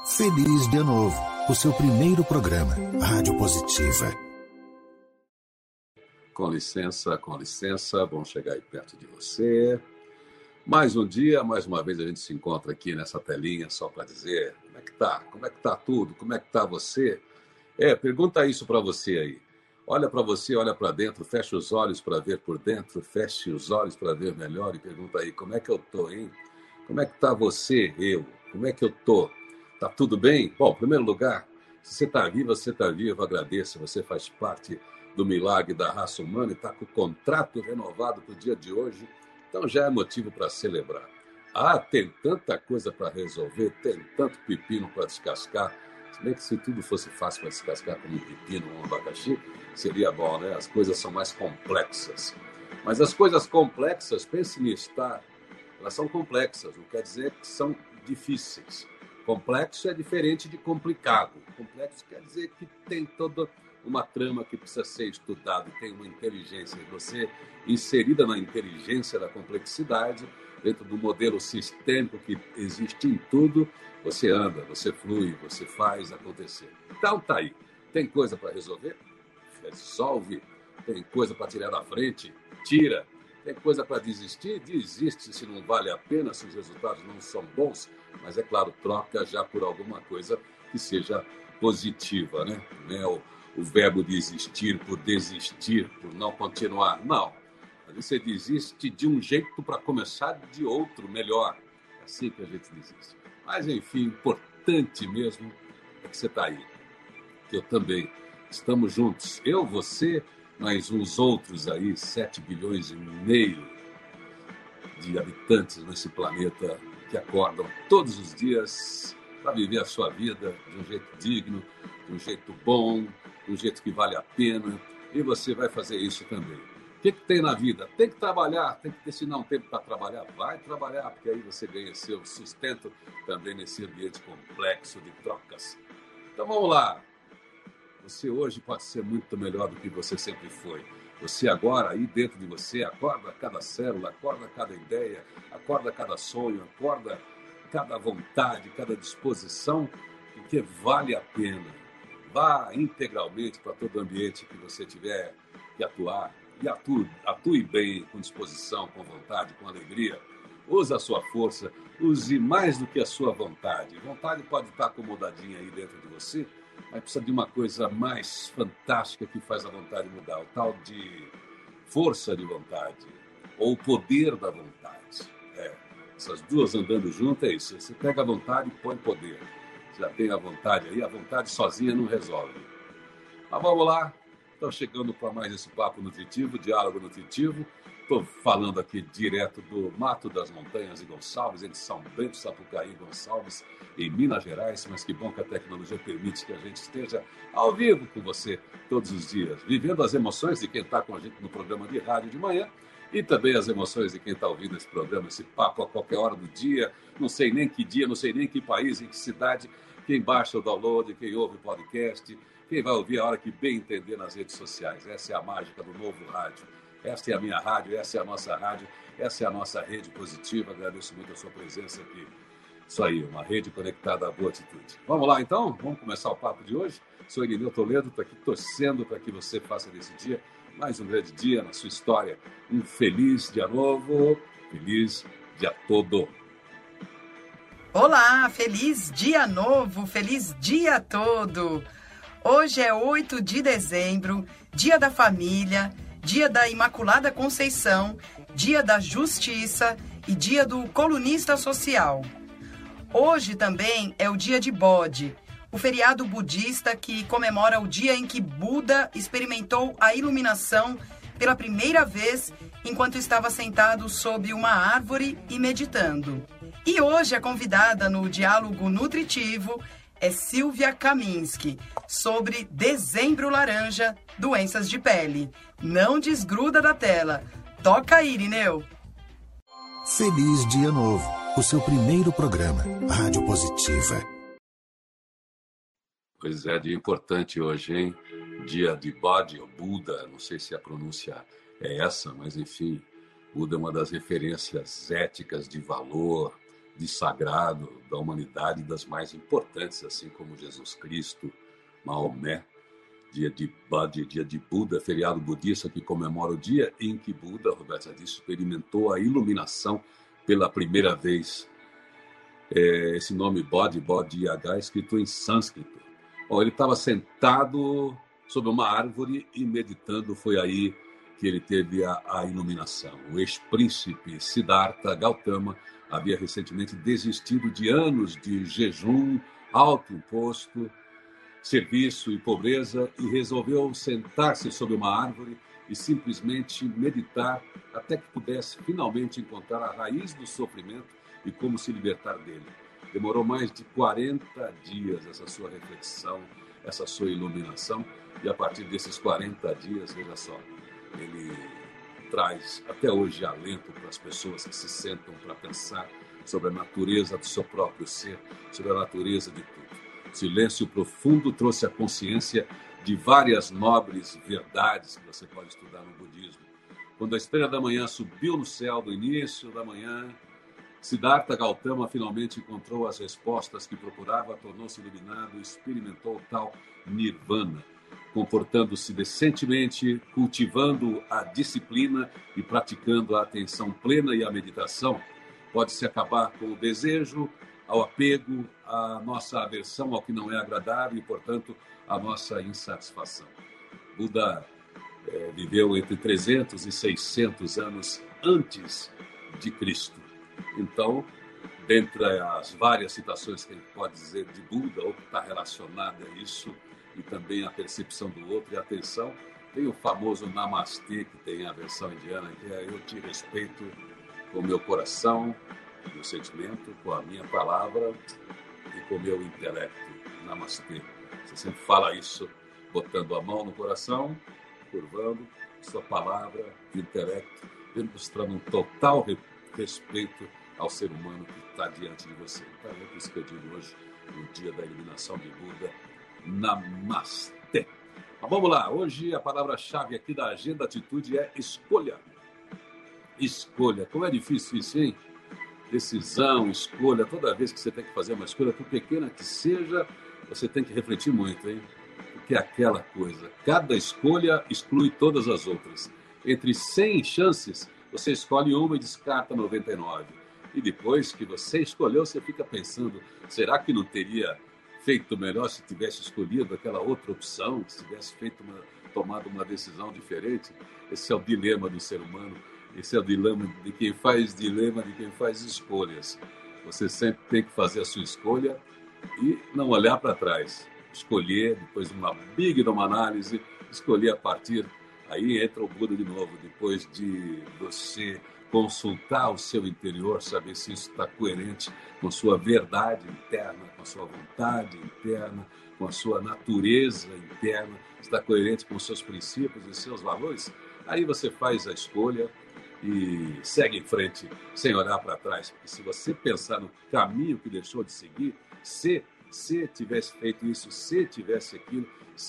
Feliz Dia Novo, o seu primeiro programa, Rádio Positiva. Com licença, vamos chegar aí perto de você. Mais um dia, mais uma vez a gente se encontra aqui nessa telinha só para dizer como é que tá? Como é que tá tudo? Como é que tá você? Pergunta isso para você aí. Olha para você, olha para dentro, fecha os olhos para ver por dentro, feche os olhos para ver melhor e pergunta aí, como é que eu tô, hein? Como é que tá você, eu? Como é que eu tô? Tá tudo bem? Bom, em primeiro lugar, se você tá vivo, agradeça. Você faz parte do milagre da raça humana e está com o contrato renovado para o dia de hoje. Então já é motivo para celebrar. Tem tanta coisa para resolver, tem tanto pepino para descascar. Se bem que se tudo fosse fácil para descascar como um pepino ou um abacaxi, seria bom, né? As coisas são mais complexas. Mas as coisas complexas, pense nisso, tá? Elas são complexas, não quer dizer que são difíceis. Complexo é diferente de complicado. Complexo quer dizer que tem toda uma trama que precisa ser estudada, tem uma inteligência. E você, inserida na inteligência da complexidade, dentro do modelo sistêmico que existe em tudo, você anda, você flui, você faz acontecer. Então tá aí. Tem coisa para resolver? Resolve. Tem coisa para tirar da frente? Tira. Tem coisa para desistir? Desiste se não vale a pena, se os resultados não são bons. Mas, é claro, troca já por alguma coisa que seja positiva, né? Não é o verbo desistir por desistir, por não continuar. Não. Você desiste de um jeito para começar de outro, melhor. É assim que a gente desiste. Mas, enfim, importante mesmo é que você está aí. Que eu também. Estamos juntos. Eu, você, mas uns outros aí, 7 bilhões e meio de habitantes nesse planeta que acordam todos os dias para viver a sua vida de um jeito digno, de um jeito bom, de um jeito que vale a pena. E você vai fazer isso também. O que tem na vida? Tem que trabalhar, tem que destinar um tempo para trabalhar. Vai trabalhar, porque aí você ganha seu sustento também nesse ambiente complexo de trocas. Então vamos lá. Você hoje pode ser muito melhor do que você sempre foi. Você agora, aí dentro de você, acorda cada célula, acorda cada ideia, acorda cada sonho, acorda cada vontade, cada disposição, porque vale a pena. Vá integralmente para todo o ambiente que você tiver que atuar e atue bem, com disposição, com vontade, com alegria. Use a sua força, use mais do que a sua vontade. Vontade pode estar acomodadinha aí dentro de você, mas precisa de uma coisa mais fantástica que faz a vontade mudar, o tal de força de vontade, ou o poder da vontade. Essas duas andando juntas é isso. Você pega a vontade e põe poder. Você já tem a vontade aí, a vontade sozinha não resolve. Mas vamos lá, estou chegando para mais esse papo nutritivo, diálogo nutritivo. Estou falando aqui direto do Mato das Montanhas de Gonçalves, entre São Bento, Sapucaí e Gonçalves, em Minas Gerais, mas que bom que a tecnologia permite que a gente esteja ao vivo com você todos os dias, vivendo as emoções de quem está com a gente no programa de rádio de manhã e também as emoções de quem está ouvindo esse programa, esse papo a qualquer hora do dia, não sei nem que dia, não sei nem que país, em que cidade, quem baixa o download, quem ouve o podcast, quem vai ouvir a hora que bem entender nas redes sociais. Essa é a mágica do novo rádio. Esta é a minha rádio, essa é a nossa rádio, essa é a nossa rede positiva. Agradeço muito a sua presença aqui. Isso aí, uma rede conectada à boa atitude. Vamos lá, então? Vamos começar o papo de hoje? Sou Irineu Toledo, estou aqui torcendo para que você faça desse dia mais um grande dia na sua história. Um feliz dia novo, feliz dia todo. Olá, feliz dia novo, feliz dia todo. Hoje é 8 de dezembro, dia da família, dia da Imaculada Conceição, dia da Justiça e dia do colunista social. Hoje também é o dia de Bode, o feriado budista que comemora o dia em que Buda experimentou a iluminação pela primeira vez enquanto estava sentado sob uma árvore e meditando. E hoje a convidada no Diálogo Nutritivo é Silvia Kaminski, sobre Dezembro Laranja, doenças de pele. Não desgruda da tela. Toca aí, Irineu. Feliz Dia Novo, o seu primeiro programa, Rádio Positiva. Pois é, dia importante hoje, hein? Dia de Bode, ou Buda, não sei se a pronúncia é essa, mas enfim, Buda é uma das referências éticas de valor, de sagrado da humanidade, das mais importantes, assim como Jesus Cristo, Maomé, dia de Buda, feriado budista que comemora o dia em que Buda, Roberto já disse, experimentou a iluminação pela primeira vez. Esse nome Bodhi, Bodhi-H, escrito em sânscrito. Bom, ele estava sentado sob uma árvore e meditando, foi aí que ele teve a iluminação. O ex-príncipe Siddhartha Gautama havia recentemente desistido de anos de jejum, alto imposto, serviço e pobreza e resolveu sentar-se sob uma árvore e simplesmente meditar até que pudesse finalmente encontrar a raiz do sofrimento e como se libertar dele. Demorou mais de 40 dias essa sua reflexão, essa sua iluminação, e a partir desses 40 dias, veja só, ele traz até hoje alento para as pessoas que se sentam para pensar sobre a natureza do seu próprio ser, sobre a natureza de tudo. O silêncio profundo trouxe a consciência de várias nobres verdades que você pode estudar no budismo. Quando a estrela da manhã subiu no céu do início da manhã, Siddhartha Gautama finalmente encontrou as respostas que procurava, tornou-se iluminado e experimentou o tal nirvana, comportando-se decentemente, cultivando a disciplina e praticando a atenção plena e a meditação. Pode-se acabar com o desejo, ao apego, a nossa aversão ao que não é agradável e, portanto, a nossa insatisfação. Buda viveu entre 300 e 600 anos antes de Cristo. Então, dentre as várias citações que a gente pode dizer de Buda, ou que está relacionada a isso, e também a percepção do outro e a atenção, tem o famoso Namastê, que tem a versão indiana, que é eu te respeito com o meu coração, meu sentimento, com a minha palavra e com o meu intelecto. Namastê. Você sempre fala isso, botando a mão no coração, curvando sua palavra e intelecto, demonstrando um total respeito ao ser humano que está diante de você. Então, é isso que eu digo hoje, no dia da iluminação de Buda. Namastê. Mas vamos lá, hoje a palavra-chave aqui da Agenda Atitude é escolha. Escolha. Como é difícil isso, hein? Decisão, escolha. Toda vez que você tem que fazer uma escolha, por pequena que seja, você tem que refletir muito, hein? Porque é aquela coisa. Cada escolha exclui todas as outras. Entre 100 chances, você escolhe uma e descarta 99. E depois que você escolheu, você fica pensando, será que não teria feito melhor se tivesse escolhido aquela outra opção, se tivesse tomado uma decisão diferente? Esse é o dilema do ser humano, esse é o dilema de quem faz escolhas. Você sempre tem que fazer a sua escolha e não olhar para trás. Escolher, depois de uma análise, escolher a partir... Aí entra o Buda de novo, depois de você consultar o seu interior, saber se isso está coerente com a sua verdade interna, com a sua vontade interna, com a sua natureza interna, está coerente com os seus princípios e seus valores. Aí você faz a escolha e segue em frente, sem olhar para trás. Porque se você pensar no caminho que deixou de seguir, se tivesse feito isso, se tivesse aquilo,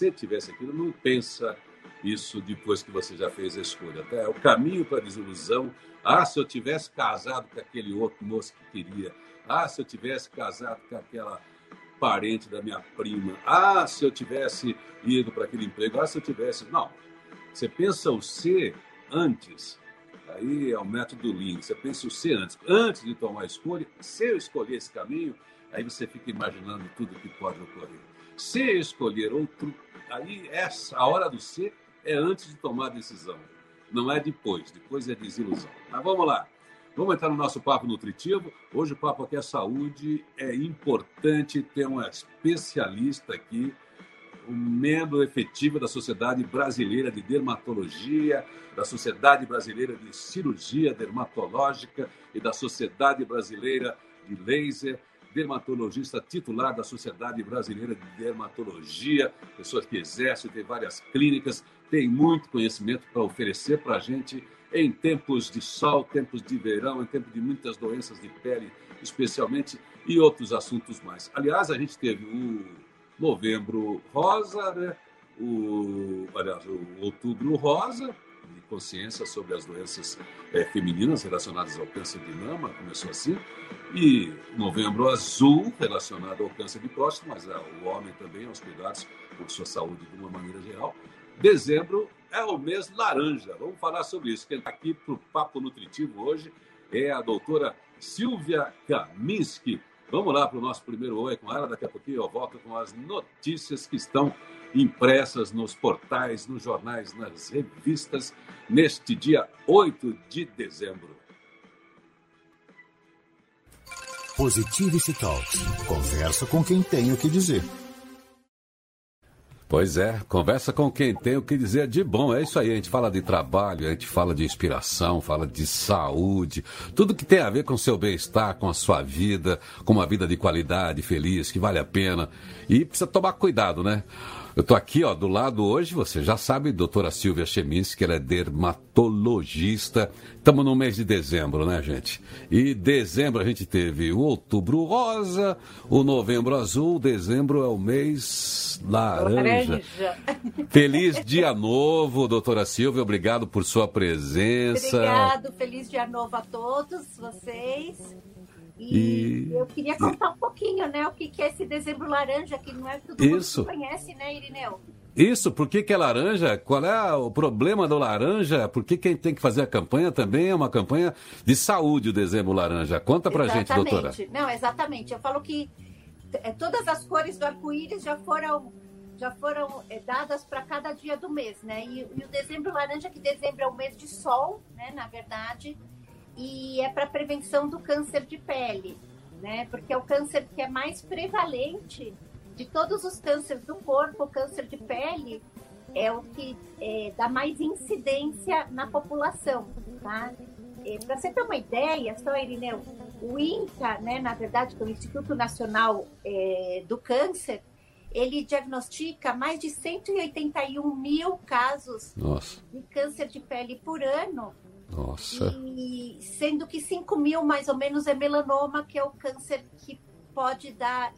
não pensa isso depois que você já fez a escolha. Até o caminho para a desilusão. Se eu tivesse casado com aquele outro moço que queria. Se eu tivesse casado com aquela parente da minha prima. Se eu tivesse ido para aquele emprego. Se eu tivesse... Não. Você pensa o ser antes. Aí é o método Lean. Você pensa o ser antes. Antes de tomar a escolha, se eu escolher esse caminho, aí você fica imaginando tudo que pode ocorrer. Se eu escolher outro, aí a hora do ser é antes de tomar a decisão. Não é depois. Depois é desilusão. Mas vamos lá. Vamos entrar no nosso papo nutritivo. Hoje o papo aqui é saúde. É importante ter uma especialista aqui, um membro efetivo da Sociedade Brasileira de Dermatologia, da Sociedade Brasileira de Cirurgia Dermatológica e da Sociedade Brasileira de Laser, dermatologista titular da Sociedade Brasileira de Dermatologia, pessoas que exercem, tem várias clínicas, tem muito conhecimento para oferecer para a gente em tempos de sol, tempos de verão, em tempos de muitas doenças de pele, especialmente, e outros assuntos mais. Aliás, a gente teve o Novembro Rosa, né? o Outubro Rosa, consciência sobre as doenças femininas relacionadas ao câncer de mama, começou assim, e Novembro Azul, relacionado ao câncer de próstata, mas o homem também, aos cuidados com sua saúde de uma maneira geral. Dezembro é o mês laranja, vamos falar sobre isso. Quem está aqui para o Papo Nutritivo hoje é a doutora Silvia Kaminski. Vamos lá para o nosso primeiro Oi com ela. Daqui a pouquinho eu volto com as notícias que estão impressas nos portais, nos jornais, nas revistas, neste dia 8 de dezembro. Positivity Talks. Conversa com quem tem o que dizer. Pois é, conversa com quem tem o que dizer de bom. É isso aí, a gente fala de trabalho, a gente fala de inspiração, fala de saúde, tudo que tem a ver com o seu bem-estar, com a sua vida, com uma vida de qualidade, feliz, que vale a pena. E precisa tomar cuidado, né? Eu estou aqui, do lado hoje, você já sabe, doutora Silvia Kaminski, ela é dermatologista. Estamos no mês de dezembro, né, gente? E dezembro a gente teve o outubro rosa, o novembro azul, dezembro é o mês laranja. Feliz dia novo, doutora Silvia, obrigado por sua presença. Obrigado, feliz dia novo a todos vocês. E eu queria contar um pouquinho, né, o que é esse dezembro laranja, que não é todo mundo que conhece, né, Irineu? Isso, por que é laranja? Qual é o problema do laranja? Por que quem tem que fazer a campanha também é uma campanha de saúde, o dezembro laranja? Conta pra gente, doutora. Não, exatamente. Eu falo que todas as cores do arco-íris já foram dadas para cada dia do mês, né? E o dezembro laranja, que dezembro é o mês de sol, né, na verdade, e é para prevenção do câncer de pele, né? Porque é o câncer que é mais prevalente de todos os cânceres do corpo. O câncer de pele é o que dá mais incidência na população, tá? Para você ter uma ideia, só, Irineu, o INCA, né, na verdade, que é o Instituto Nacional do Câncer, ele diagnostica mais de 181 mil casos de câncer de pele por ano. Nossa. E sendo que 5 mil, mais ou menos, é melanoma, que é o câncer que pode dar,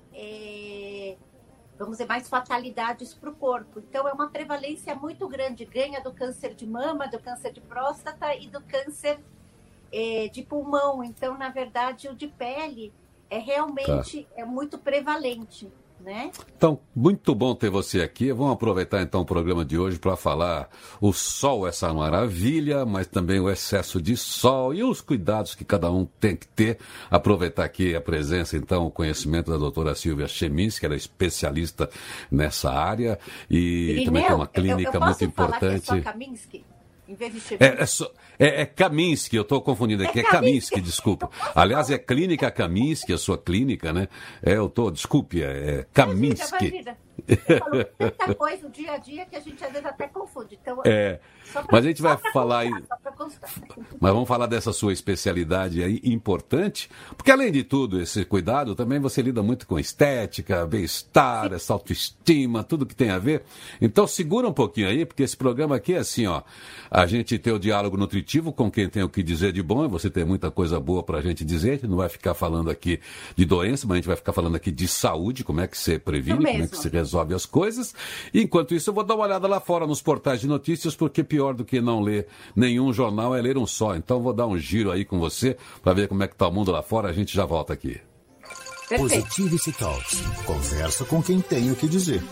vamos dizer, mais fatalidades para o corpo. Então, é uma prevalência muito grande. Ganha do câncer de mama, do câncer de próstata e do câncer de pulmão. Então, na verdade, o de pele realmente é muito prevalente, né? Então, muito bom ter você aqui. Vamos aproveitar então o programa de hoje para falar o sol, essa maravilha, mas também o excesso de sol e os cuidados que cada um tem que ter. Aproveitar aqui a presença, então, o conhecimento da doutora Silvia Kaminski, ela é especialista nessa área e também tem uma clínica muito importante. Falar que é só Kaminski? Em vez de É Kaminski, eu estou confundindo aqui, é Kaminski, desculpa. Aliás, é Clínica Kaminski, a sua clínica, né? Desculpe, é Kaminski. Imagina. Você falou tanta coisa no dia a dia que a gente às vezes até confunde. Então, mas a gente vai falar mas vamos falar dessa sua especialidade aí importante, porque além de tudo, esse cuidado, também você lida muito com estética, bem-estar, essa autoestima, tudo que tem a ver. Então segura um pouquinho aí, porque esse programa aqui é assim, a gente tem o diálogo nutritivo com quem tem o que dizer de bom, e você tem muita coisa boa pra gente dizer, a gente não vai ficar falando aqui de doença, mas a gente vai ficar falando aqui de saúde, como é que você previne, como é que se resolve as coisas. E, enquanto isso, eu vou dar uma olhada lá fora nos portais de notícias, porque pior do que não ler nenhum jornal é ler um só. Então vou dar um giro aí com você para ver como é que tá o mundo lá fora. A gente já volta aqui. Positivity Talks. Conversa com quem tem o que dizer.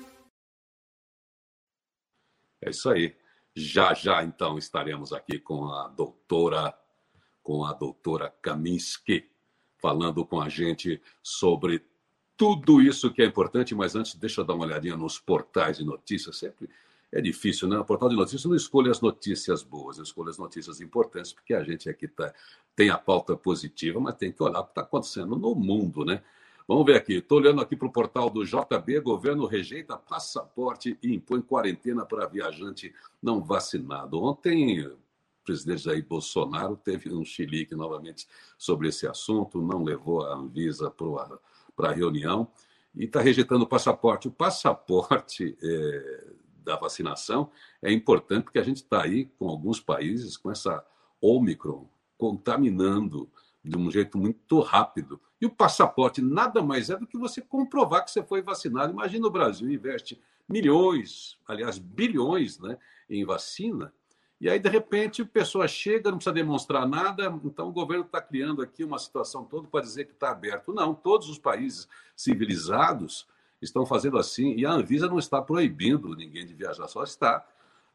É isso aí. Já então estaremos aqui com a doutora Kaminski, falando com a gente sobre tudo isso que é importante, mas antes deixa eu dar uma olhadinha nos portais de notícias. Sempre é difícil, né? O portal de notícias não escolhe as notícias boas, eu escolho as notícias importantes, porque a gente aqui tem a pauta positiva, mas tem que olhar o que está acontecendo no mundo, né? Vamos ver aqui, estou olhando aqui para o portal do JB, governo rejeita passaporte e impõe quarentena para viajante não vacinado. Ontem, o presidente Jair Bolsonaro teve um chilique novamente sobre esse assunto, não levou a Anvisa para a reunião e está rejeitando o passaporte. O passaporte da vacinação é importante porque a gente está aí com alguns países com essa Ômicron contaminando de um jeito muito rápido. E o passaporte nada mais é do que você comprovar que você foi vacinado. Imagina o Brasil investe milhões, aliás, bilhões, né, em vacina E aí, de repente, a pessoa chega, não precisa demonstrar nada, então o governo está criando aqui uma situação toda para dizer que está aberto. Não, todos os países civilizados estão fazendo assim, e a Anvisa não está proibindo ninguém de viajar, só está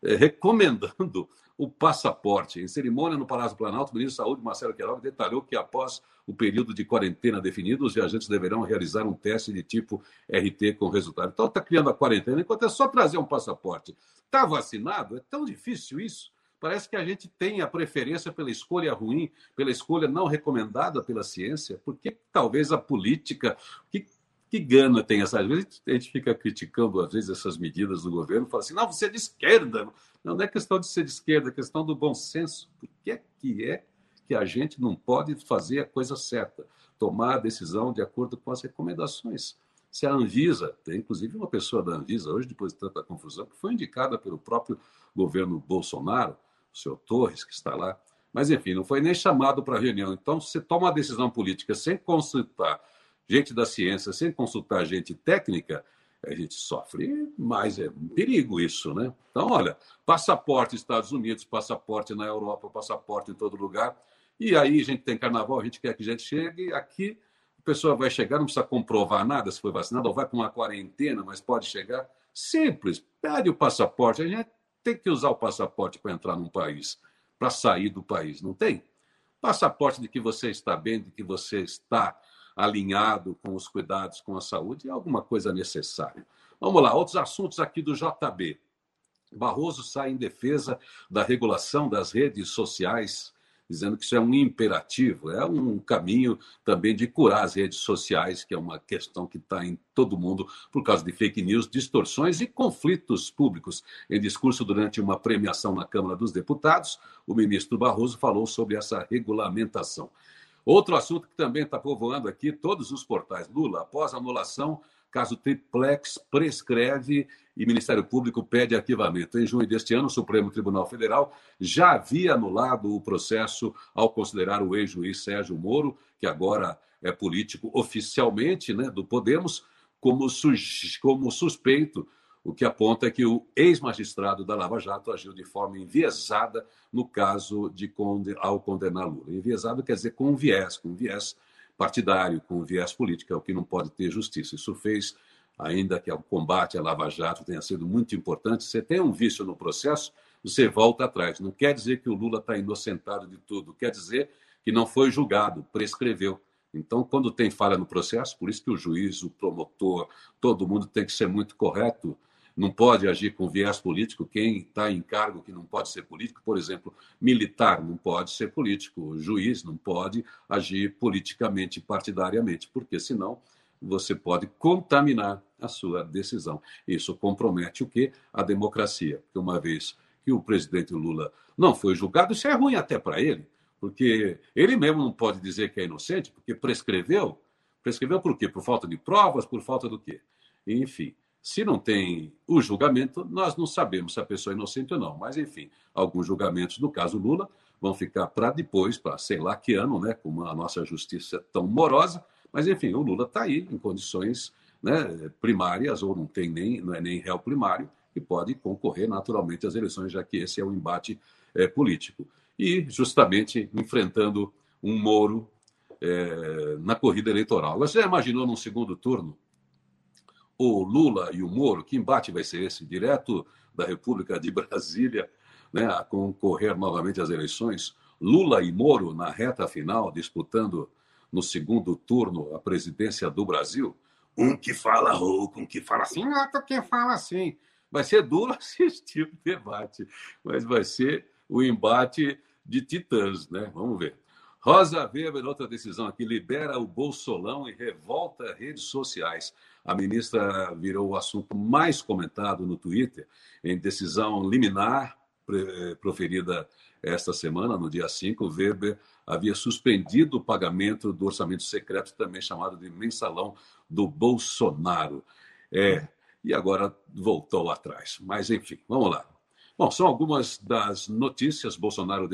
recomendando o passaporte. Em cerimônia no Palácio do Planalto, o ministro da Saúde, Marcelo Queiroga, detalhou que após o período de quarentena definido, os viajantes deverão realizar um teste de tipo RT com resultado. Então, está criando a quarentena, enquanto é só trazer um passaporte. Está vacinado? É tão difícil isso. Parece que a gente tem a preferência pela escolha ruim, pela escolha não recomendada pela ciência, porque talvez a política... Que gana tem essa? Às vezes a gente fica criticando, às vezes, essas medidas do governo, fala assim, não, você é de esquerda. Não é questão de ser de esquerda, é questão do bom senso. Por que que a gente não pode fazer a coisa certa? Tomar a decisão de acordo com as recomendações. Se a Anvisa, tem inclusive uma pessoa da Anvisa, hoje, depois de tanta confusão, que foi indicada pelo próprio governo Bolsonaro, o senhor Torres, que está lá, mas, enfim, não foi nem chamado para a reunião. Então, você toma uma decisão política sem consultar gente da ciência, sem consultar gente técnica, a gente sofre, mas é um perigo isso, né? Então, olha, passaporte Estados Unidos, passaporte na Europa, passaporte em todo lugar, e aí a gente tem carnaval, a gente quer que a gente chegue, aqui a pessoa vai chegar, não precisa comprovar nada se foi vacinado, ou vai para uma quarentena, mas pode chegar. Simples, pede o passaporte, a gente tem que usar o passaporte para entrar num país, para sair do país, não tem? Passaporte de que você está bem, de que você está alinhado com os cuidados com a saúde, é alguma coisa necessária. Vamos lá, outros assuntos aqui do JB. Barroso sai em defesa da regulação das redes sociais, dizendo que isso é um imperativo, é um caminho também de curar as redes sociais, que é uma questão que está em todo mundo por causa de fake news, distorções e conflitos públicos. Em discurso durante uma premiação na Câmara dos Deputados, o ministro Barroso falou sobre essa regulamentação. Outro assunto que também está povoando aqui, todos os portais. Lula, após anulação, caso Triplex prescreve e Ministério Público pede arquivamento. Em junho deste ano, o Supremo Tribunal Federal já havia anulado o processo ao considerar o ex-juiz Sérgio Moro, que agora é político oficialmente, né, do Podemos, como suspeito, o que aponta que o ex-magistrado da Lava Jato agiu de forma enviesada no caso ao condenar Lula. Enviesado quer dizer com viés partidário, com viés político, é o que não pode ter justiça. Isso fez, ainda que o combate à Lava Jato tenha sido muito importante, você tem um vício no processo, você volta atrás. Não quer dizer que o Lula está inocentado de tudo, quer dizer que não foi julgado, prescreveu. Então, quando tem falha no processo, por isso que o juiz, o promotor, todo mundo tem que ser muito correto, não pode agir com viés político. Quem está em cargo que não pode ser político, por exemplo, militar não pode ser político, juiz não pode agir politicamente, partidariamente, porque senão você pode contaminar a sua decisão. Isso compromete o quê? A democracia. Porque uma vez que o presidente Lula não foi julgado, isso é ruim até para ele, porque ele mesmo não pode dizer que é inocente, porque prescreveu. Prescreveu por quê? Por falta de provas, por falta do quê? Enfim. Se não tem o julgamento, nós não sabemos se a pessoa é inocente ou não. Mas, enfim, alguns julgamentos, no caso Lula, vão ficar para depois, para sei lá que ano, né? Como a nossa justiça é tão morosa. Mas, enfim, o Lula está aí em condições, né, primárias, ou não é nem réu primário, e pode concorrer naturalmente às eleições, já que esse é o embate político. E, justamente, enfrentando um Moro na corrida eleitoral. Você já imaginou num segundo turno o Lula e o Moro? Que embate vai ser esse? Direto da República de Brasília, né, a concorrer novamente às eleições. Lula e Moro na reta final, disputando no segundo turno a presidência do Brasil. Um que fala rouco, um que fala assim, outro que fala assim. Vai ser duro assistir o debate, mas vai ser o embate de titãs, né? Vamos ver. Rosa Weber, outra decisão aqui, libera o Bolsolão e revolta redes sociais. A ministra virou o assunto mais comentado no Twitter em decisão liminar proferida esta semana, no dia 5. Weber havia suspendido o pagamento do orçamento secreto, também chamado de mensalão do Bolsonaro. E agora voltou atrás. Mas, enfim, vamos lá. Bom, são algumas das notícias. Bolsonaro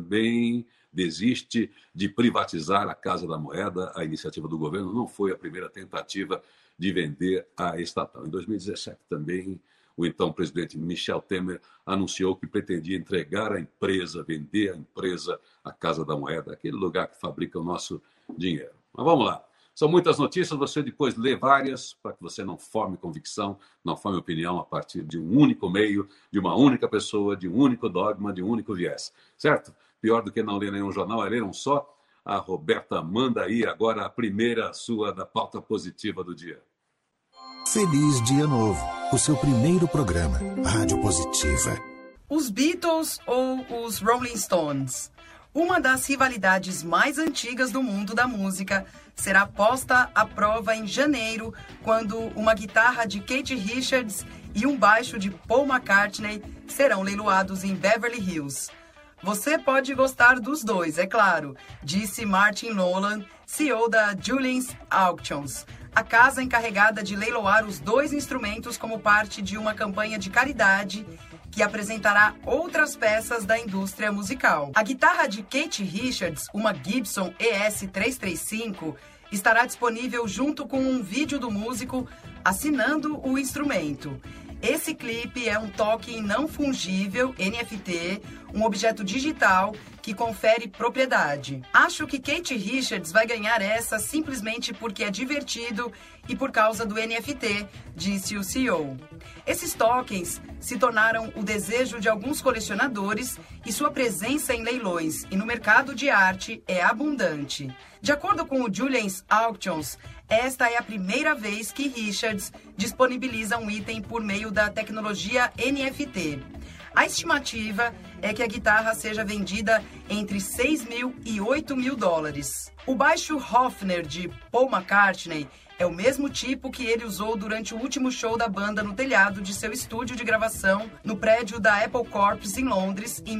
desiste de privatizar a Casa da Moeda. A iniciativa do governo não foi a primeira tentativa de vender a estatal. Em 2017 também o então presidente Michel Temer anunciou que pretendia entregar a empresa, vender a empresa à Casa da Moeda, aquele lugar que fabrica o nosso dinheiro. Mas vamos lá. São muitas notícias, você depois lê várias, para que você não forme convicção, não forme opinião a partir de um único meio, de uma única pessoa, de um único dogma, de um único viés. Certo? Pior do que não ler nenhum jornal é ler um só. A Roberta manda aí agora a primeira sua da pauta positiva do dia. Feliz Dia Novo, o seu primeiro programa, Rádio Positiva. Os Beatles ou os Rolling Stones? Uma das rivalidades mais antigas do mundo da música será posta à prova em janeiro, quando uma guitarra de Keith Richards e um baixo de Paul McCartney serão leiloados em Beverly Hills. Você pode gostar dos dois, é claro, disse Martin Nolan, CEO da Julien's Auctions, a casa encarregada de leiloar os dois instrumentos como parte de uma campanha de caridade que apresentará outras peças da indústria musical. A guitarra de Keith Richards, uma Gibson ES-335, estará disponível junto com um vídeo do músico assinando o instrumento. Esse clipe é um token não fungível, NFT, um objeto digital que confere propriedade. Acho que Keith Richards vai ganhar essa simplesmente porque é divertido e por causa do NFT, disse o CEO. Esses tokens se tornaram o desejo de alguns colecionadores e sua presença em leilões e no mercado de arte é abundante. De acordo com o Julien's Auctions, esta é a primeira vez que Richards disponibiliza um item por meio da tecnologia NFT. A estimativa é que a guitarra seja vendida entre 6 mil e 8 mil dólares. O baixo Hofner de Paul McCartney é o mesmo tipo que ele usou durante o último show da banda no telhado de seu estúdio de gravação no prédio da Apple Corps em Londres, em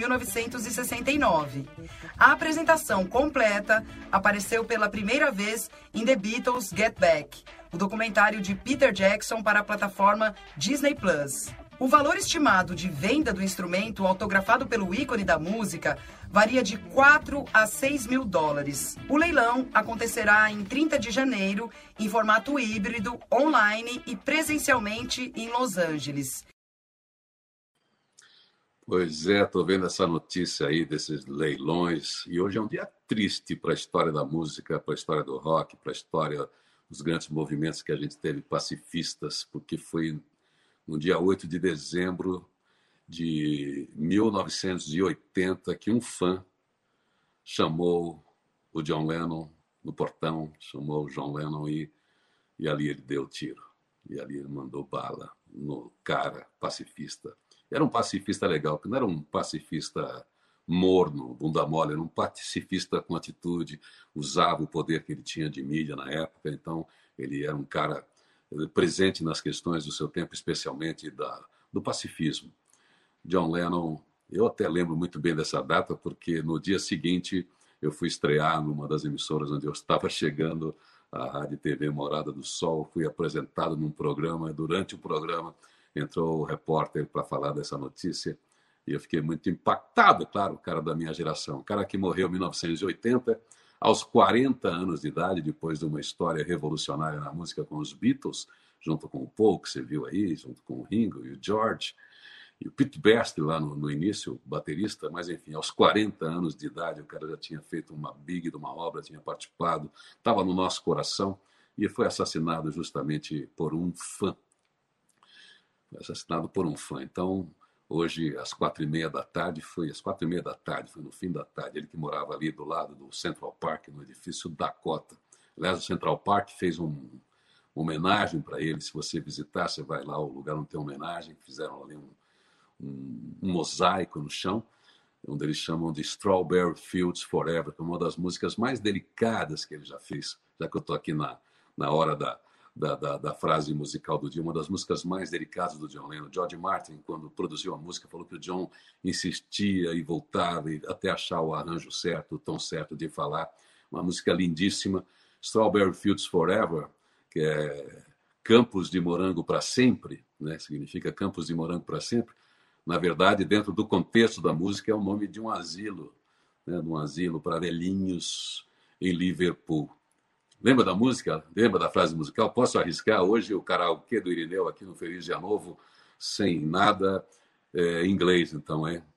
1969. A apresentação completa apareceu pela primeira vez em The Beatles Get Back, o documentário de Peter Jackson para a plataforma Disney+. O valor estimado de venda do instrumento autografado pelo ícone da música varia de 4 a 6 mil dólares. O leilão acontecerá em 30 de janeiro, em formato híbrido, online e presencialmente em Los Angeles. Pois é, estou vendo essa notícia aí desses leilões. E hoje é um dia triste para a história da música, para a história do rock, para a história dos grandes movimentos que a gente teve pacifistas, porque foi no dia 8 de dezembro de 1980 que um fã chamou o John Lennon no portão, chamou o John Lennon e ali ele deu tiro. E ali ele mandou bala no cara pacifista. Era um pacifista legal, porque não era um pacifista morno, bunda mole, era um pacifista com atitude, usava o poder que ele tinha de mídia na época, então ele era um cara presente nas questões do seu tempo, especialmente do pacifismo. John Lennon, eu até lembro muito bem dessa data, porque no dia seguinte eu fui estrear numa das emissoras onde eu estava chegando, a Rádio e TV Morada do Sol, fui apresentado num programa, durante o programa entrou o repórter para falar dessa notícia, e eu fiquei muito impactado, claro, o cara da minha geração, o cara que morreu em 1980, aos 40 anos de idade, depois de uma história revolucionária na música com os Beatles, junto com o Paul, que você viu aí, junto com o Ringo e o George, e o Pete Best lá no início, o baterista, mas enfim, aos 40 anos de idade, o cara já tinha feito uma big de uma obra, tinha participado, estava no nosso coração, e foi assassinado justamente por um fã. Foi assassinado por um fã. Então, hoje, às 4h30 da tarde, foi no fim da tarde, ele que morava ali do lado do Central Park, no edifício Dakota. Aliás, o Central Park fez uma homenagem para ele. Se você visitar, você vai lá, o lugar não tem homenagem, fizeram ali um mosaico no chão, onde eles chamam de Strawberry Fields Forever, que é uma das músicas mais delicadas que ele já fez, já que eu estou aqui na hora da frase musical do dia, uma das músicas mais delicadas do John Lennon. George Martin, quando produziu a música, falou que o John insistia e voltava até achar o arranjo certo, o tom certo de falar. Uma música lindíssima, Strawberry Fields Forever, que é Campos de Morango para sempre, né? Significa Campos de Morango para sempre. Na verdade, dentro do contexto da música, é o nome de um asilo, né? De um asilo para velhinhos em Liverpool. Lembra da música? Lembra da frase musical? Posso arriscar hoje o karaokê do Irineu aqui no Feliz Dia Novo sem nada em inglês, então, hein?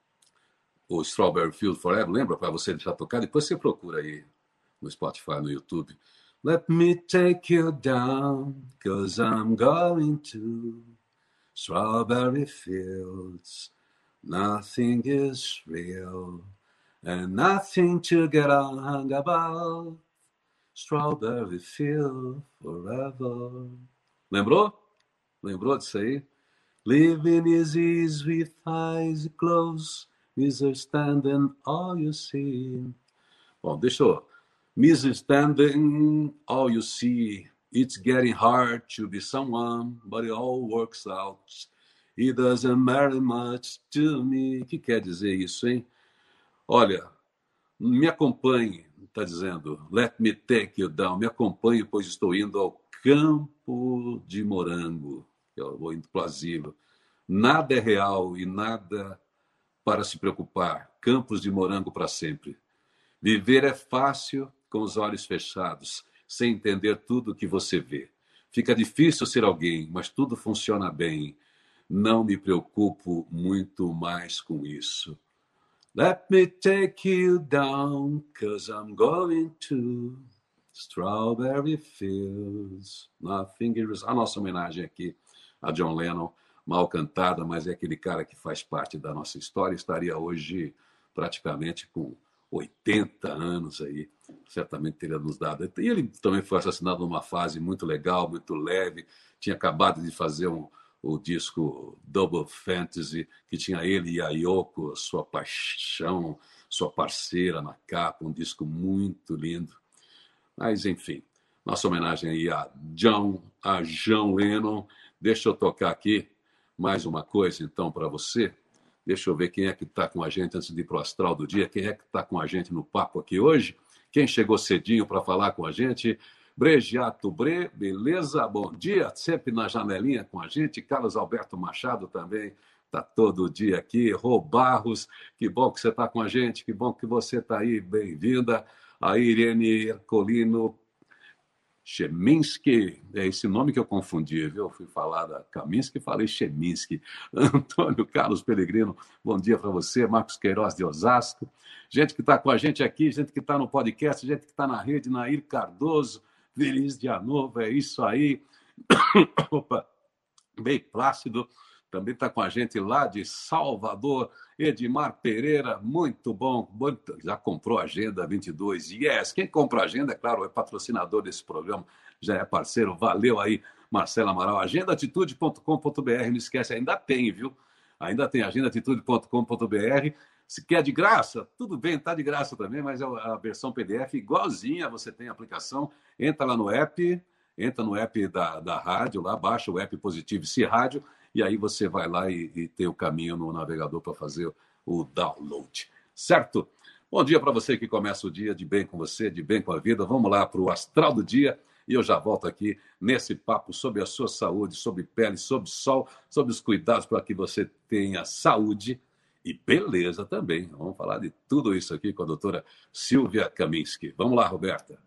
O Strawberry Field Forever, lembra? Para você deixar tocar, depois você procura aí no Spotify, no YouTube. Let me take you down, 'cause I'm going to Strawberry Fields. Nothing is real, and nothing to get hung about. Strawberry Field Forever. Lembrou? Lembrou disso aí? Living is easy with eyes closed, misunderstanding all you see. Bom, deixa eu... Misunderstanding all you see. It's getting hard to be someone, but it all works out. It doesn't matter much to me. O que quer dizer isso, hein? Olha, me acompanhe, está dizendo. Let me take you down. Me acompanhe, pois estou indo ao campo de morango. Eu vou indo para o asilo. Nada é real e nada para se preocupar. Campos de morango para sempre. Viver é fácil com os olhos fechados, sem entender tudo que você vê. Fica difícil ser alguém, mas tudo funciona bem. Não me preocupo muito mais com isso. Let me take you down, 'cause I'm going to Strawberry Fields. Nothing is... A nossa homenagem aqui a John Lennon, mal cantada, mas é aquele cara que faz parte da nossa história. Estaria hoje praticamente com 80 anos aí, certamente teria nos dado. E ele também foi assassinado numa fase muito legal, muito leve. Tinha acabado de fazer o disco Double Fantasy, que tinha ele e a Yoko, sua paixão, sua parceira na capa, um disco muito lindo. Mas, enfim, nossa homenagem aí a John Lennon. Deixa eu tocar aqui mais uma coisa, então, para você. Deixa eu ver quem é que está com a gente antes de ir para o Astral do Dia. Quem é que está com a gente no papo aqui hoje? Quem chegou cedinho para falar com a gente? Bregiato Bre, beleza? Bom dia, sempre na janelinha com a gente. Carlos Alberto Machado também está todo dia aqui. Rô Barros, que bom que você está com a gente, que bom que você está aí, bem-vinda. A Irene Ercolino Cheminski, é esse nome que eu confundi, viu? Eu fui falar da Kaminski e falei Cheminski. Antônio Carlos Pellegrino, bom dia para você. Marcos Queiroz de Osasco. Gente que está com a gente aqui, gente que está no podcast, gente que está na rede, Nair Cardoso. Feliz dia novo, é isso aí. Opa, bem Plácido, também está com a gente lá de Salvador. Edmar Pereira, muito bom. Já comprou a Agenda 22. Yes, quem compra a Agenda, é claro, é patrocinador desse programa, já é parceiro. Valeu aí, Marcelo Amaral. Agendaatitude.com.br, não esquece, ainda tem, viu? Ainda tem agendaatitude.com.br. Se quer de graça, tudo bem, tá de graça também, mas é a versão PDF igualzinha, você tem a aplicação, entra lá no app, entra no app da rádio, lá baixa o app Positive-se Rádio, e aí você vai lá e tem o caminho no navegador para fazer o download. Certo? Bom dia para você que começa o dia de bem com você, de bem com a vida. Vamos lá para o Astral do Dia e eu já volto aqui nesse papo sobre a sua saúde, sobre pele, sobre sol, sobre os cuidados para que você tenha saúde e beleza também. Vamos falar de tudo isso aqui com a doutora Silvia Kaminski. Vamos lá, Roberta.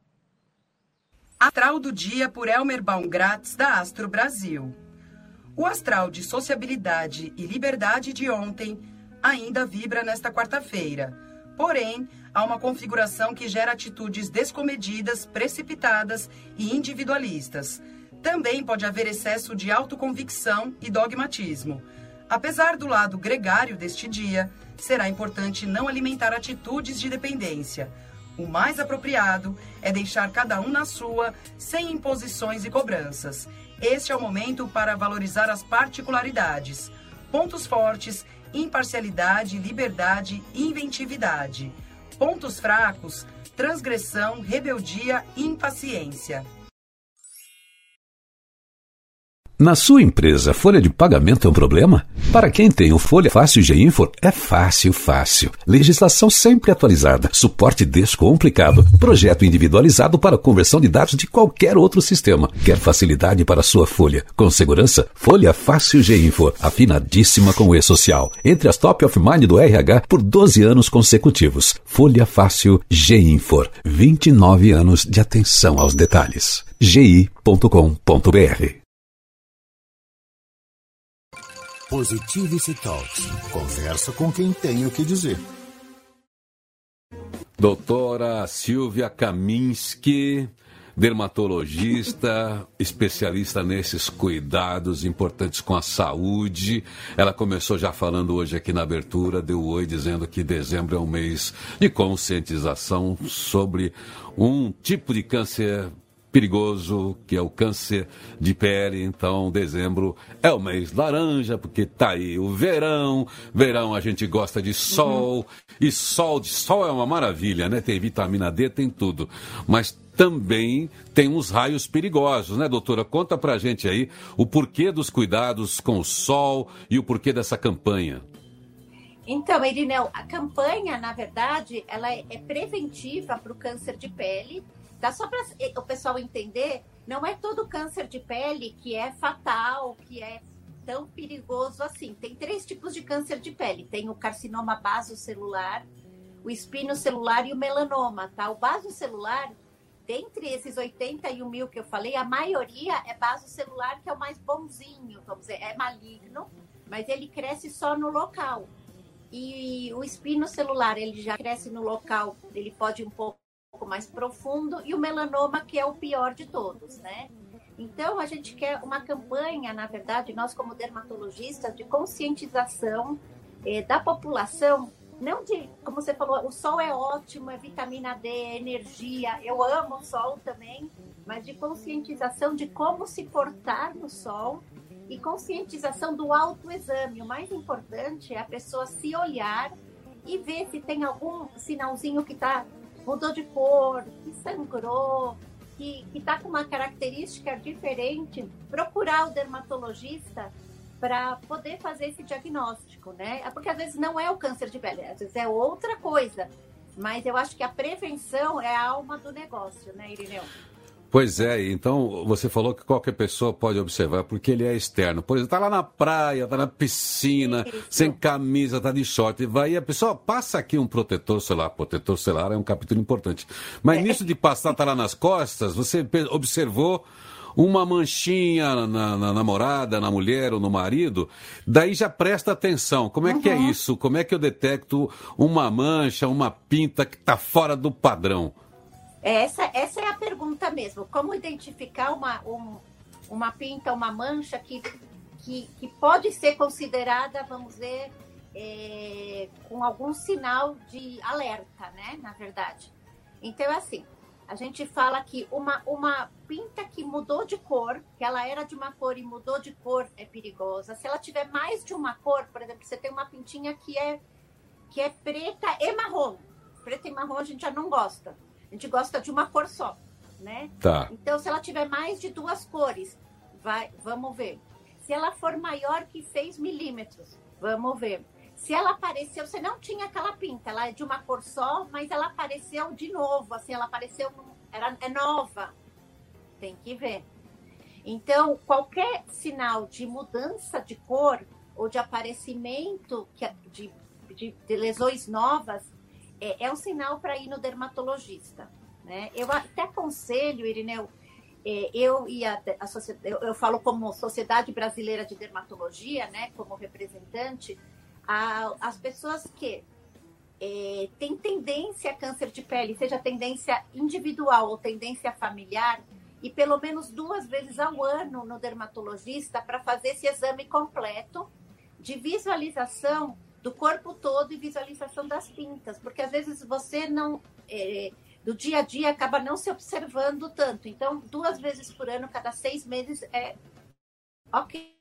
Astral do Dia por Elmer Baumgratz, da Astro Brasil. O astral de sociabilidade e liberdade de ontem ainda vibra nesta quarta-feira. Porém, há uma configuração que gera atitudes descomedidas, precipitadas e individualistas. Também pode haver excesso de autoconvicção e dogmatismo. Apesar do lado gregário deste dia, será importante não alimentar atitudes de dependência. O mais apropriado é deixar cada um na sua, sem imposições e cobranças. Este é o momento para valorizar as particularidades, pontos fortes, imparcialidade, liberdade e inventividade. Pontos fracos, transgressão, rebeldia e impaciência. Na sua empresa, folha de pagamento é um problema? Para quem tem o Folha Fácil GeInfor, é fácil. Legislação sempre atualizada, suporte descomplicado, projeto individualizado para conversão de dados de qualquer outro sistema. Quer facilidade para sua folha? Com segurança, Folha Fácil GeInfor, afinadíssima com o E-Social. Entre as top of mind do RH por 12 anos consecutivos. Folha Fácil GeInfor, 29 anos de atenção aos detalhes. gi.com.br. Positivity Talks. Conversa com quem tem o que dizer. Doutora Silvia Kaminski, dermatologista, especialista nesses cuidados importantes com a saúde. Ela começou já falando hoje aqui na abertura, deu oi dizendo que dezembro é um mês de conscientização sobre um tipo de câncer perigoso, que é o câncer de pele. Então, dezembro é o mês laranja, porque tá aí o verão. Verão a gente gosta de sol, e sol é uma maravilha, né? Tem vitamina D, tem tudo. Mas também tem uns raios perigosos, né, doutora? Conta pra gente aí o porquê dos cuidados com o sol e o porquê dessa campanha. Então, Irineu, a campanha, na verdade, ela é preventiva para o câncer de pele. Tá? Só para o pessoal entender, não é todo câncer de pele que é fatal, que é tão perigoso assim. Tem 3 tipos de câncer de pele. Tem o carcinoma basocelular, o espinocelular e o melanoma. Tá? O basocelular, dentre esses 81 mil que eu falei, a maioria é basocelular, que é o mais bonzinho, vamos dizer, é maligno, mas ele cresce só no local. E o espinocelular, ele já cresce no local, ele pode ir um pouco mais profundo, e o melanoma, que é o pior de todos, né? Então, a gente quer uma campanha, na verdade, nós como dermatologistas, de conscientização da população, não de, como você falou, o sol é ótimo, é vitamina D, é energia, eu amo o sol também, mas de conscientização de como se portar no sol e conscientização do autoexame. O mais importante é a pessoa se olhar e ver se tem algum sinalzinho que mudou de cor, que sangrou, que está com uma característica diferente, procurar o dermatologista para poder fazer esse diagnóstico, né? Porque às vezes não é o câncer de pele, às vezes é outra coisa. Mas eu acho que a prevenção é a alma do negócio, né, Irineu? Pois é, então você falou que qualquer pessoa pode observar, porque ele é externo. Por exemplo, tá lá na praia, tá na piscina, sem camisa, tá de short, e a pessoa passa aqui um protetor solar. Protetor solar é um capítulo importante. Mas nisso de passar, tá lá nas costas, você observou uma manchinha na namorada, na mulher ou no marido, daí já presta atenção. Como é que é isso? Como é que eu detecto uma mancha, uma pinta que tá fora do padrão? Essa é a pergunta mesmo. Como identificar uma pinta, uma mancha que pode ser considerada, vamos dizer, com algum sinal de alerta, né? Na verdade. Então, assim, a gente fala que uma pinta que mudou de cor, que ela era de uma cor e mudou de cor, é perigosa. Se ela tiver mais de uma cor, por exemplo, você tem uma pintinha que é preta e marrom. Preta e marrom a gente já não gosta. A gente gosta de uma cor só, né? Tá. Então, se ela tiver mais de 2 cores, vamos ver. Se ela for maior que 6 milímetros, vamos ver. Se ela apareceu, você não tinha aquela pinta, ela é de uma cor só, mas ela apareceu de novo, assim, ela apareceu, é nova. Tem que ver. Então, qualquer sinal de mudança de cor ou de aparecimento de lesões novas, é um sinal para ir no dermatologista, né? Eu até aconselho, Irineu, eu falo como Sociedade Brasileira de Dermatologia, né, como representante, as pessoas que têm tendência a câncer de pele, seja tendência individual ou tendência familiar, e pelo menos 2 vezes ao ano no dermatologista para fazer esse exame completo de visualização do corpo todo e visualização das pintas, porque às vezes você não, do dia a dia, acaba não se observando tanto. Então, 2 vezes por ano, cada 6 meses, é ok.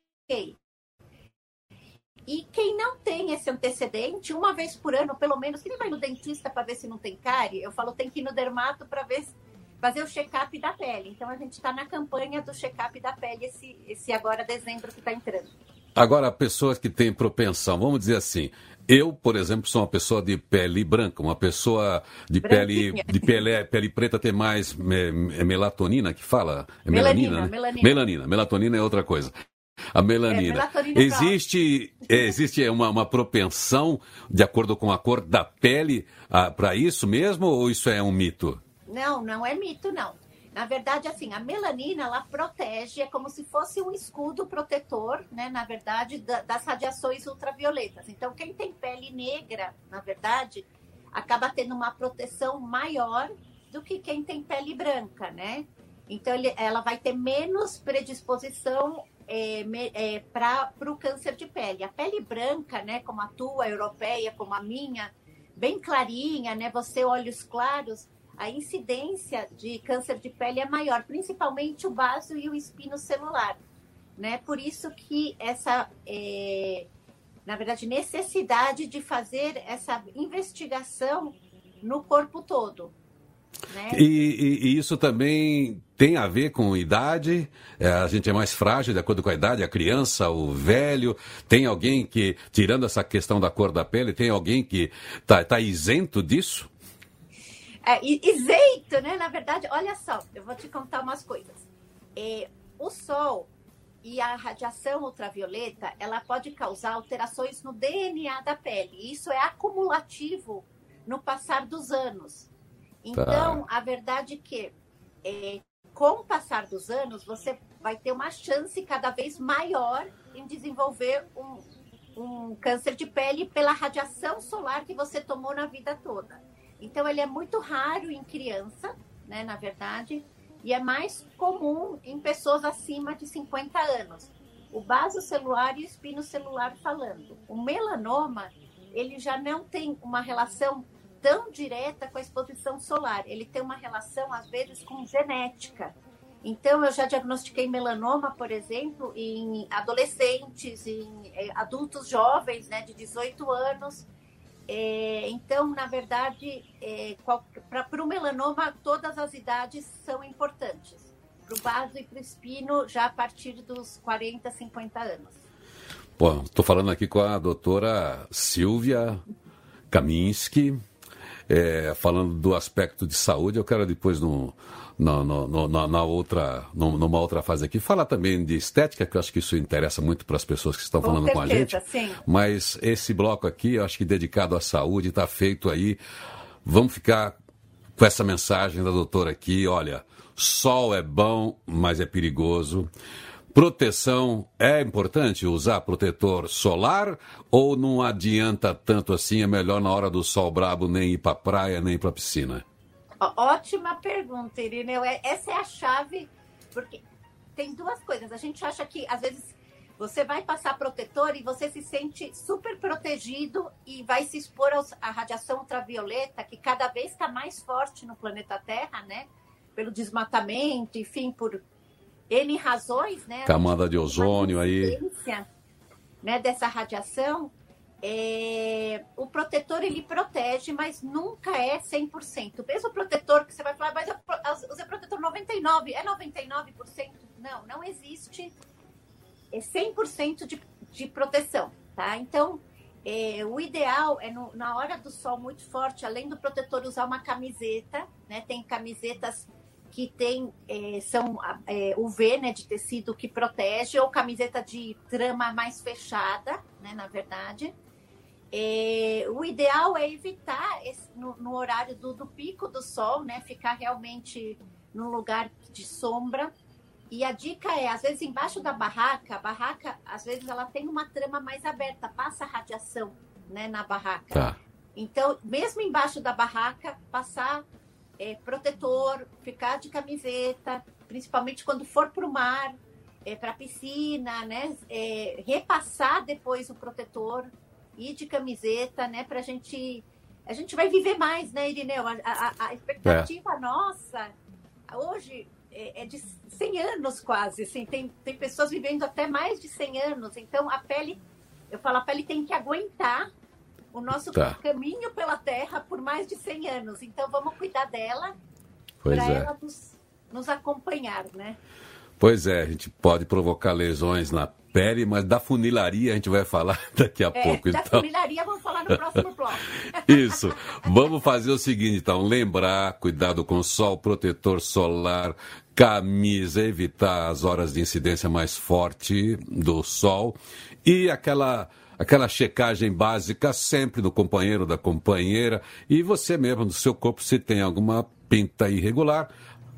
E quem não tem esse antecedente, 1 vez por ano, pelo menos, quem vai no dentista para ver se não tem cárie, eu falo, tem que ir no dermato para fazer o check-up da pele. Então, a gente está na campanha do check-up da pele, esse agora dezembro que está entrando. Agora, pessoas que têm propensão, vamos dizer assim, eu, por exemplo, sou uma pessoa de pele branca, uma pessoa de pele preta tem mais melatonina, que fala? Melanina, né? Melanina. Melatonina é outra coisa. A melanina. Existe uma propensão, de acordo com a cor da pele, para isso mesmo, ou isso é um mito? Não é mito, não. Na verdade, assim, a melanina, ela protege, é como se fosse um escudo protetor, né, na verdade, das radiações ultravioletas. Então, quem tem pele negra, na verdade, acaba tendo uma proteção maior do que quem tem pele branca, né? Então, ela vai ter menos predisposição para o câncer de pele. A pele branca, né, como a tua, a europeia, como a minha, bem clarinha, né, você, olhos claros, a incidência de câncer de pele é maior, principalmente o baso e o espino celular, né? Por isso que essa, na verdade, necessidade de fazer essa investigação no corpo todo, né? E isso também tem a ver com idade? A gente é mais frágil de acordo com a idade, a criança, o velho. Tem alguém que, tirando essa questão da cor da pele, tem alguém que tá isento disso? Isento, né? Na verdade, olha só, eu vou te contar umas coisas. O sol e a radiação ultravioleta, ela pode causar alterações no DNA da pele. Isso é acumulativo no passar dos anos. Então, a verdade é que, com o passar dos anos, você vai ter uma chance cada vez maior em desenvolver um câncer de pele pela radiação solar que você tomou na vida toda. Então, ele é muito raro em criança, né, na verdade, e é mais comum em pessoas acima de 50 anos. O baso celular e o espino celular falando. O melanoma, ele já não tem uma relação tão direta com a exposição solar. Ele tem uma relação, às vezes, com genética. Então, eu já diagnostiquei melanoma, por exemplo, em adolescentes, em adultos jovens, né, de 18 anos. Então, na verdade, para o melanoma, todas as idades são importantes. Para o baso e para o espino, já a partir dos 40, 50 anos. Bom, estou falando aqui com a doutora Silvia Kaminski, falando do aspecto de saúde. Eu quero depois, numa outra fase aqui, falar também de estética, que eu acho que isso interessa muito para as pessoas que estão falando com a gente. Sim. Mas esse bloco aqui, eu acho que dedicado à saúde, está feito aí. Vamos ficar com essa mensagem da doutora aqui. Olha, sol é bom, mas é perigoso. Proteção é importante usar protetor solar ou não adianta tanto assim? É melhor na hora do sol brabo nem ir para a praia, nem ir para a piscina? Ótima pergunta, Irineu. Essa é a chave, porque tem duas coisas. A gente acha que, às vezes, você vai passar protetor e você se sente super protegido e vai se expor à radiação ultravioleta, que cada vez está mais forte no planeta Terra, né? Pelo desmatamento, enfim, por N razões, né? Camada de ozônio aí. Né, dessa radiação. O protetor, ele protege, mas nunca é 100%. Mesmo o protetor que você vai falar, mas eu usei protetor 99%, é 99%? Não existe 100% de proteção, tá? Então, o ideal é, na hora do sol muito forte, além do protetor, usar uma camiseta, né? Tem camisetas que são UV, né, de tecido que protege, ou camiseta de trama mais fechada, né, na verdade. O ideal é evitar no horário do pico do sol, né, ficar realmente num lugar de sombra. E a dica é, às vezes, embaixo da barraca, a barraca, às vezes, ela tem uma trama mais aberta, passa radiação, né, na barraca. Tá. Então, mesmo embaixo da barraca, passar protetor, ficar de camiseta, principalmente quando for para o mar, para a piscina, né? Repassar depois o protetor, ir de camiseta, né? Para a gente vai viver mais, né, Irineu? A expectativa nossa hoje é de 100 anos quase, assim, tem pessoas vivendo até mais de 100 anos, então a pele tem que aguentar o nosso caminho pela Terra por mais de 100 anos. Então, vamos cuidar dela para ela nos acompanhar, né? Pois é, a gente pode provocar lesões na pele, mas da funilaria a gente vai falar daqui a pouco. Da funilaria vamos falar no próximo bloco. Isso. Vamos fazer o seguinte, então. Lembrar, cuidado com o sol, protetor solar, camisa, evitar as horas de incidência mais forte do sol e aquela checagem básica sempre do companheiro, da companheira, e você mesmo, no seu corpo, se tem alguma pinta irregular,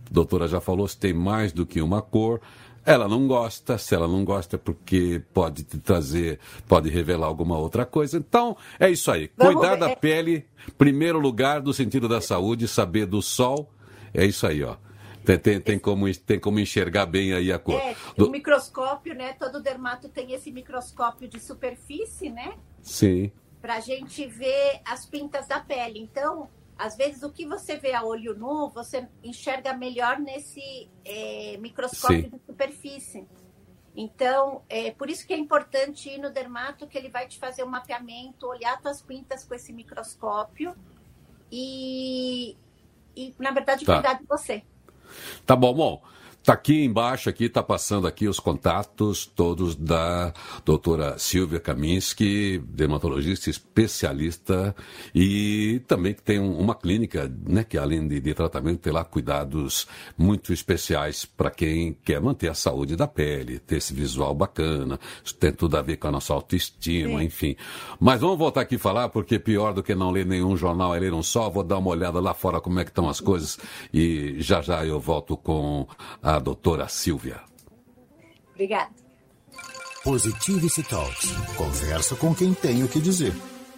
A doutora já falou, se tem mais do que uma cor. Ela não gosta, se ela não gosta é porque pode te trazer, pode revelar alguma outra coisa. Então, é isso aí. Cuidar da pele, primeiro lugar, no sentido da saúde, saber do sol, é isso aí, ó. Tem como enxergar bem aí a cor. O microscópio, né? Todo dermato tem esse microscópio de superfície, né? Sim. Pra gente ver as pintas da pele. Então, às vezes, o que você vê a olho nu, você enxerga melhor nesse microscópio de superfície. Então, por isso que é importante ir no dermato, que ele vai te fazer um mapeamento, olhar tuas pintas com esse microscópio e na verdade, cuidar de você. Tá bom. Tá aqui embaixo, tá passando aqui os contatos todos da doutora Silvia Kaminski, dermatologista especialista e também que tem uma clínica, né, que além de tratamento tem lá cuidados muito especiais para quem quer manter a saúde da pele, ter esse visual bacana, isso tem tudo a ver com a nossa autoestima, enfim. Mas vamos voltar aqui e falar, porque pior do que não ler nenhum jornal é ler um só. Vou dar uma olhada lá fora como é que estão as coisas e já eu volto com a doutora Silvia. Obrigada. Positivity Talks. Conversa com quem tem o que dizer.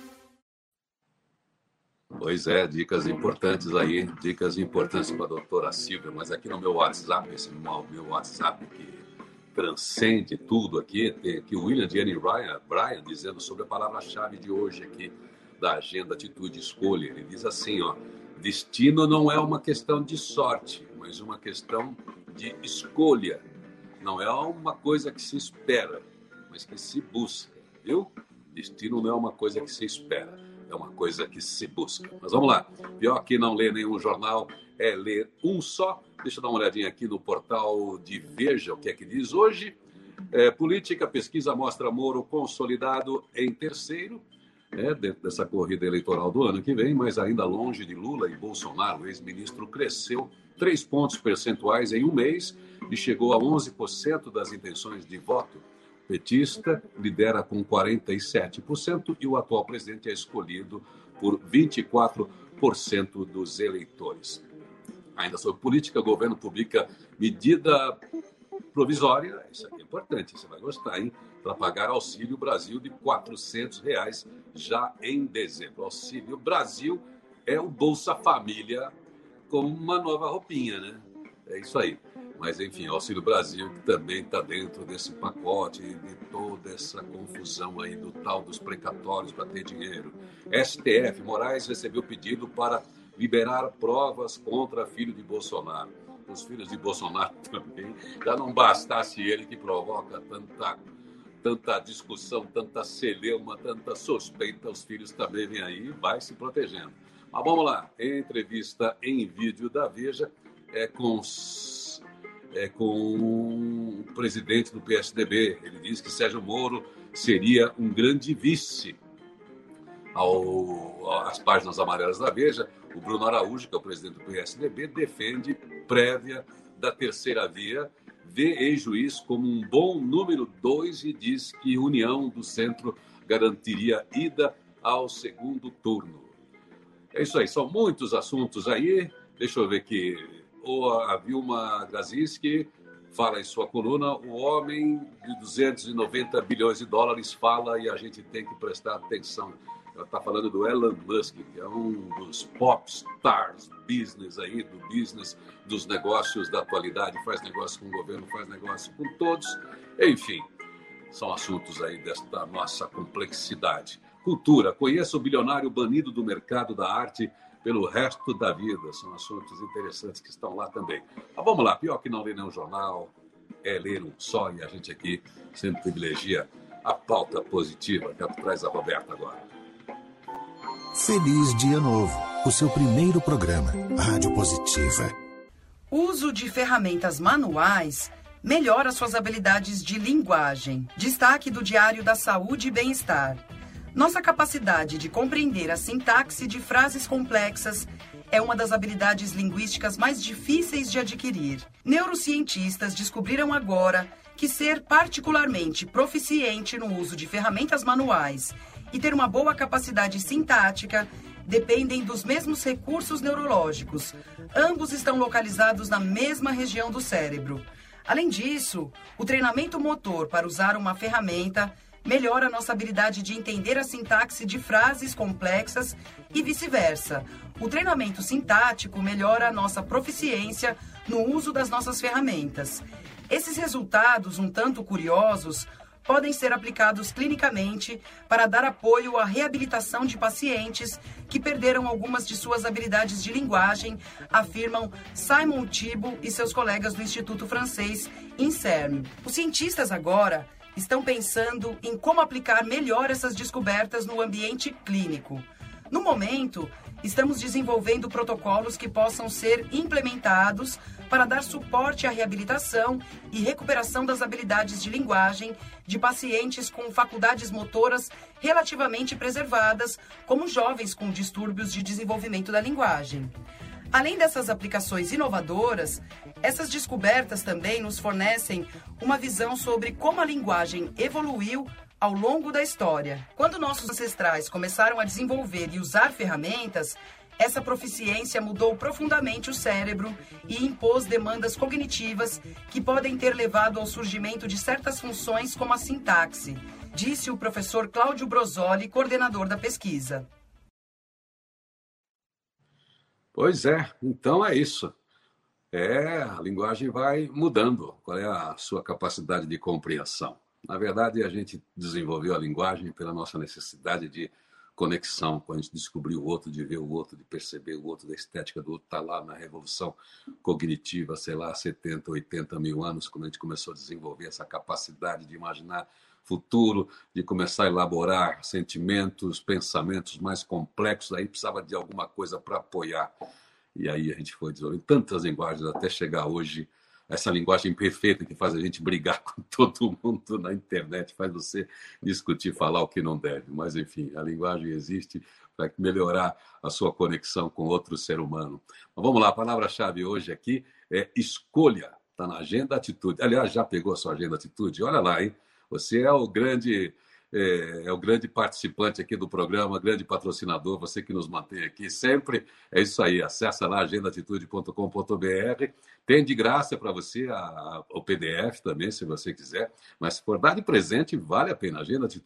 Pois é, dicas importantes aí, dicas importantes para a doutora Silvia, mas aqui no meu WhatsApp, meu WhatsApp que transcende tudo aqui, tem aqui o William Diane Bryan dizendo sobre a palavra-chave de hoje aqui da agenda Atitude e Escolha. Ele diz assim, ó: destino não é uma questão de sorte, mas uma questão de escolha. Não é uma coisa que se espera, mas que se busca, viu? Destino não é uma coisa que se espera, é uma coisa que se busca. Mas vamos lá. Pior que não ler nenhum jornal é ler um só. Deixa eu dar uma olhadinha aqui no portal de Veja, o que é que diz hoje. Política, pesquisa mostra Moro consolidado em terceiro, dentro dessa corrida eleitoral do ano que vem, mas ainda longe de Lula e Bolsonaro. O ex-ministro cresceu 3 pontos percentuais em um mês e chegou a 11% das intenções de voto. O petista lidera com 47% e o atual presidente é escolhido por 24% dos eleitores. Ainda sobre política, o governo publica medida provisória, isso aqui é importante, você vai gostar, hein? Para pagar Auxílio Brasil de R$ 400 já em dezembro. Auxílio Brasil é o Bolsa Família com uma nova roupinha, né? É isso aí. Mas, enfim, Auxílio Brasil que também está dentro desse pacote de toda essa confusão aí do tal dos precatórios para ter dinheiro. STF, Moraes recebeu pedido para liberar provas contra filho de Bolsonaro. Os filhos de Bolsonaro também, já não bastasse ele que provoca tanta discussão, tanta celeuma, tanta suspeita, os filhos também vêm aí e vai se protegendo. Mas vamos lá, entrevista em vídeo da Veja com o presidente do PSDB. Ele diz que Sérgio Moro seria um grande vice. Às páginas amarelas da Veja, o Bruno Araújo, que é o presidente do PSDB, defende prévia da terceira via, vê ex-juiz como um bom número 2 e diz que União do Centro garantiria ida ao segundo turno. É isso aí, são muitos assuntos aí. Deixa eu ver aqui. A Vilma Grazinski fala em sua coluna: o homem de 290 bilhões de dólares fala e a gente tem que prestar atenção. Ela está falando do Elon Musk, que é um dos pop stars business aí, do business dos negócios da atualidade, faz negócio com o governo, faz negócio com todos. Enfim, são assuntos aí desta nossa complexidade. Cultura, conheça o bilionário banido do mercado da arte pelo resto da vida. São assuntos interessantes que estão lá também. Mas vamos lá, pior que não ler nenhum jornal é ler um só, e a gente aqui sempre privilegia a pauta positiva, que traz a Roberta agora. Feliz Dia Novo, o seu primeiro programa, Rádio Positiva. Uso de ferramentas manuais melhora suas habilidades de linguagem. Destaque do Diário da Saúde e Bem-Estar. Nossa capacidade de compreender a sintaxe de frases complexas é uma das habilidades linguísticas mais difíceis de adquirir. Neurocientistas descobriram agora que ser particularmente proficiente no uso de ferramentas manuais e ter uma boa capacidade sintática dependem dos mesmos recursos neurológicos. Ambos estão localizados na mesma região do cérebro. Além disso, o treinamento motor para usar uma ferramenta melhora a nossa habilidade de entender a sintaxe de frases complexas e vice-versa. O treinamento sintático melhora a nossa proficiência no uso das nossas ferramentas. Esses resultados, um tanto curiosos, podem ser aplicados clinicamente para dar apoio à reabilitação de pacientes que perderam algumas de suas habilidades de linguagem, afirmam Simon Thibault e seus colegas do Instituto Francês INSERM. Os cientistas agora estão pensando em como aplicar melhor essas descobertas no ambiente clínico. No momento, estamos desenvolvendo protocolos que possam ser implementados para dar suporte à reabilitação e recuperação das habilidades de linguagem de pacientes com faculdades motoras relativamente preservadas, como jovens com distúrbios de desenvolvimento da linguagem. Além dessas aplicações inovadoras, essas descobertas também nos fornecem uma visão sobre como a linguagem evoluiu ao longo da história. Quando nossos ancestrais começaram a desenvolver e usar ferramentas, essa proficiência mudou profundamente o cérebro e impôs demandas cognitivas que podem ter levado ao surgimento de certas funções como a sintaxe, disse o professor Cláudio Brosoli, coordenador da pesquisa. Pois é, então é isso. A linguagem vai mudando. Qual é a sua capacidade de compreensão? Na verdade, a gente desenvolveu a linguagem pela nossa necessidade de conexão, quando a gente descobriu o outro, de ver o outro, de perceber o outro, da estética do outro, está lá na revolução cognitiva, sei lá, 70, 80 mil anos, quando a gente começou a desenvolver essa capacidade de imaginar futuro, de começar a elaborar sentimentos, pensamentos mais complexos, aí precisava de alguma coisa para apoiar. E aí a gente foi desenvolvendo tantas linguagens até chegar hoje, essa linguagem perfeita que faz a gente brigar com todo mundo na internet, faz você discutir, falar o que não deve. Mas, enfim, a linguagem existe para melhorar a sua conexão com outro ser humano. Mas vamos lá, a palavra-chave hoje aqui é escolha. Está na Agenda Atitude. Aliás, já pegou a sua Agenda Atitude? Olha lá, hein? Você é o grande participante aqui do programa, grande patrocinador, você que nos mantém aqui sempre. É isso aí, acessa lá agendaatitude.com.br. Tem de graça para você o PDF também, se você quiser. Mas se for dar de presente, vale a pena.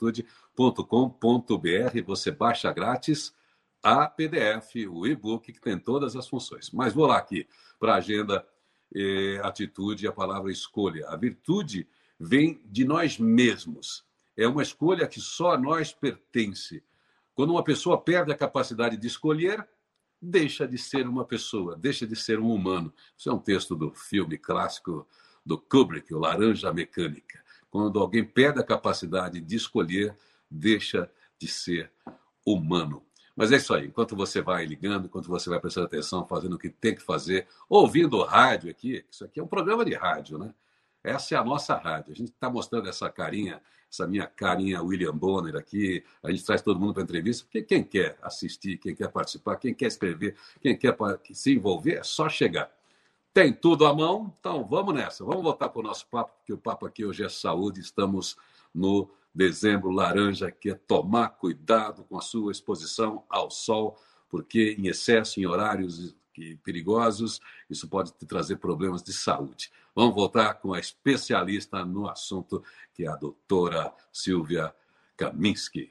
agendaatitude.com.br, você baixa grátis a PDF, o e-book, que tem todas as funções. Mas vou lá aqui para a Agenda Atitude, a palavra escolha. A virtude vem de nós mesmos. É uma escolha que só a nós pertence. Quando uma pessoa perde a capacidade de escolher, deixa de ser uma pessoa, deixa de ser um humano. Isso é um texto do filme clássico do Kubrick, o Laranja Mecânica. Quando alguém perde a capacidade de escolher, deixa de ser humano. Mas é isso aí. Enquanto você vai ligando, enquanto você vai prestando atenção, fazendo o que tem que fazer, ouvindo rádio aqui, isso aqui é um programa de rádio, né? Essa é a nossa rádio. A gente está mostrando essa carinha, essa minha carinha William Bonner aqui. A gente traz todo mundo para a entrevista, porque quem quer assistir, quem quer participar, quem quer escrever, quem quer se envolver, é só chegar. Tem tudo à mão, então vamos nessa. Vamos voltar para o nosso papo, porque o papo aqui hoje é saúde. Estamos no Dezembro Laranja, que é tomar cuidado com a sua exposição ao sol, porque em excesso, em horários perigosos, isso pode te trazer problemas de saúde. Vamos voltar com a especialista no assunto, que é a doutora Silvia Kaminski.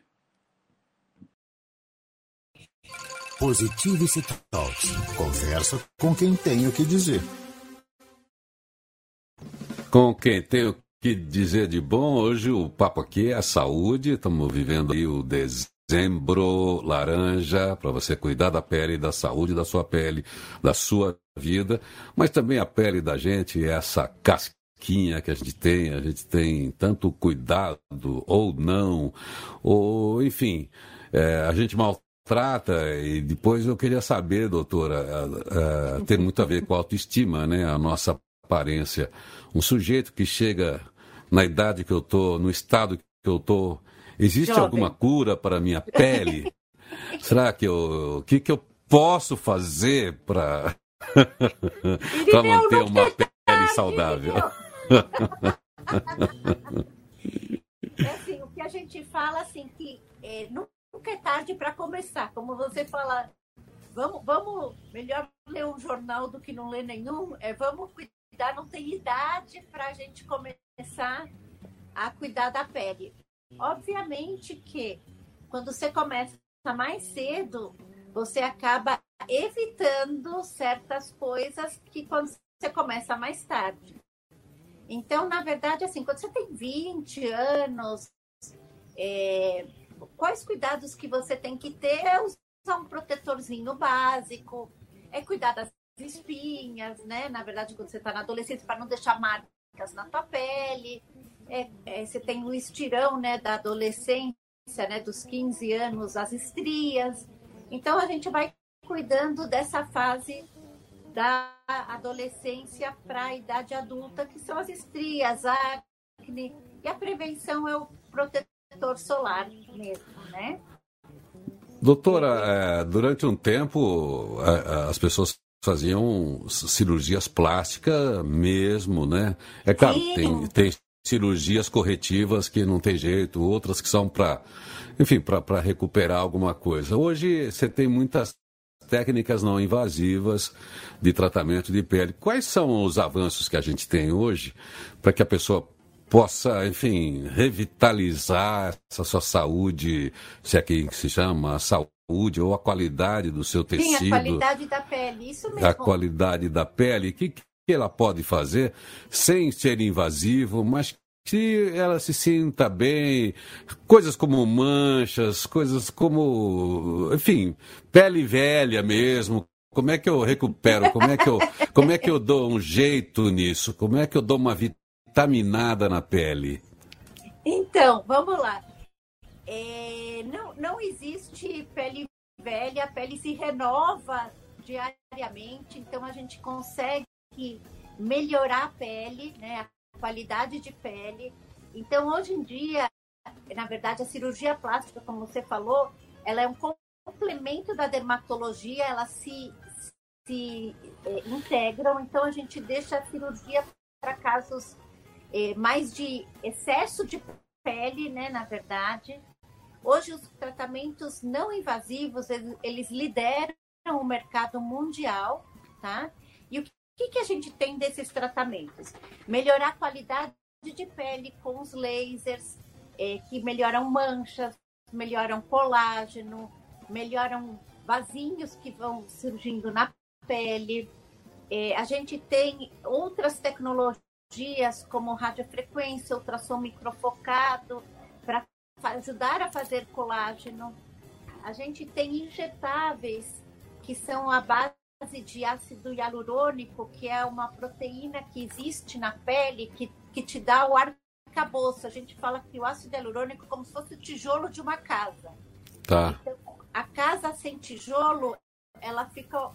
Positivity Talks. Conversa com quem tem o que dizer. Com quem tem o que dizer de bom, hoje o papo aqui é a saúde. Estamos vivendo aí o Dezembro Laranja, para você cuidar da pele, da saúde da sua pele, da sua vida, mas também a pele da gente é essa casquinha que a gente tem tanto cuidado ou não, ou enfim, a gente maltrata. E depois eu queria saber, doutora, tem muito a ver com a autoestima, né? A nossa aparência. Um sujeito que chega na idade que eu estou, no estado que eu estou, existe Jovem. Alguma cura para a minha pele? Será que o que eu posso fazer para manter uma pele saudável? É assim, o que a gente fala assim que nunca nunca é tarde para começar. Como você fala, vamos melhor ler um jornal do que não ler nenhum. Vamos cuidar, não tem idade para a gente começar a cuidar da pele. Obviamente que quando você começa mais cedo, você acaba evitando certas coisas que quando você começa mais tarde. Então, na verdade, assim, quando você tem 20 anos, quais cuidados que você tem que ter? É usar um protetorzinho básico, cuidar das espinhas, né? Na verdade, quando você está na adolescência, para não deixar marcas na tua pele. Você tem o estirão, né, da adolescência, né, dos 15 anos, as estrias. Então, a gente vai cuidando dessa fase da adolescência para a idade adulta, que são as estrias, a acne, e a prevenção é o protetor solar mesmo, né? Doutora, durante um tempo as pessoas faziam cirurgias plásticas mesmo, né? É claro, tem cirurgias corretivas que não tem jeito, outras que são para recuperar alguma coisa. Hoje você tem muitas técnicas não invasivas de tratamento de pele. Quais são os avanços que a gente tem hoje para que a pessoa possa, enfim, revitalizar essa sua saúde, se é que se chama, a saúde ou a qualidade do seu tecido? Sim, a qualidade da pele, isso mesmo. A qualidade da pele, o que ela pode fazer sem ser invasivo, mas que ela se sinta bem, coisas como manchas, coisas como, enfim, pele velha mesmo. Como é que eu recupero? Como é que eu dou um jeito nisso? Como é que eu dou uma vitaminada na pele? Então, vamos lá. Não existe pele velha, a pele se renova diariamente, então a gente consegue melhorar a pele, né? A qualidade de pele. Então, hoje em dia, na verdade, a cirurgia plástica, como você falou, ela é um complemento da dermatologia, elas se integram, então a gente deixa a cirurgia para casos mais de excesso de pele, né, na verdade. Hoje, os tratamentos não invasivos, eles lideram o mercado mundial, tá? E o que a gente tem desses tratamentos? Melhorar a qualidade de pele com os lasers, que melhoram manchas, melhoram colágeno, melhoram vasinhos que vão surgindo na pele. A gente tem outras tecnologias como radiofrequência, ultrassom microfocado, para ajudar a fazer colágeno. A gente tem injetáveis, que são a base de ácido hialurônico, que é uma proteína que existe na pele, que te dá o arcabouço. A gente fala que o ácido hialurônico é como se fosse o tijolo de uma casa. Tá. Então, a casa sem tijolo, ela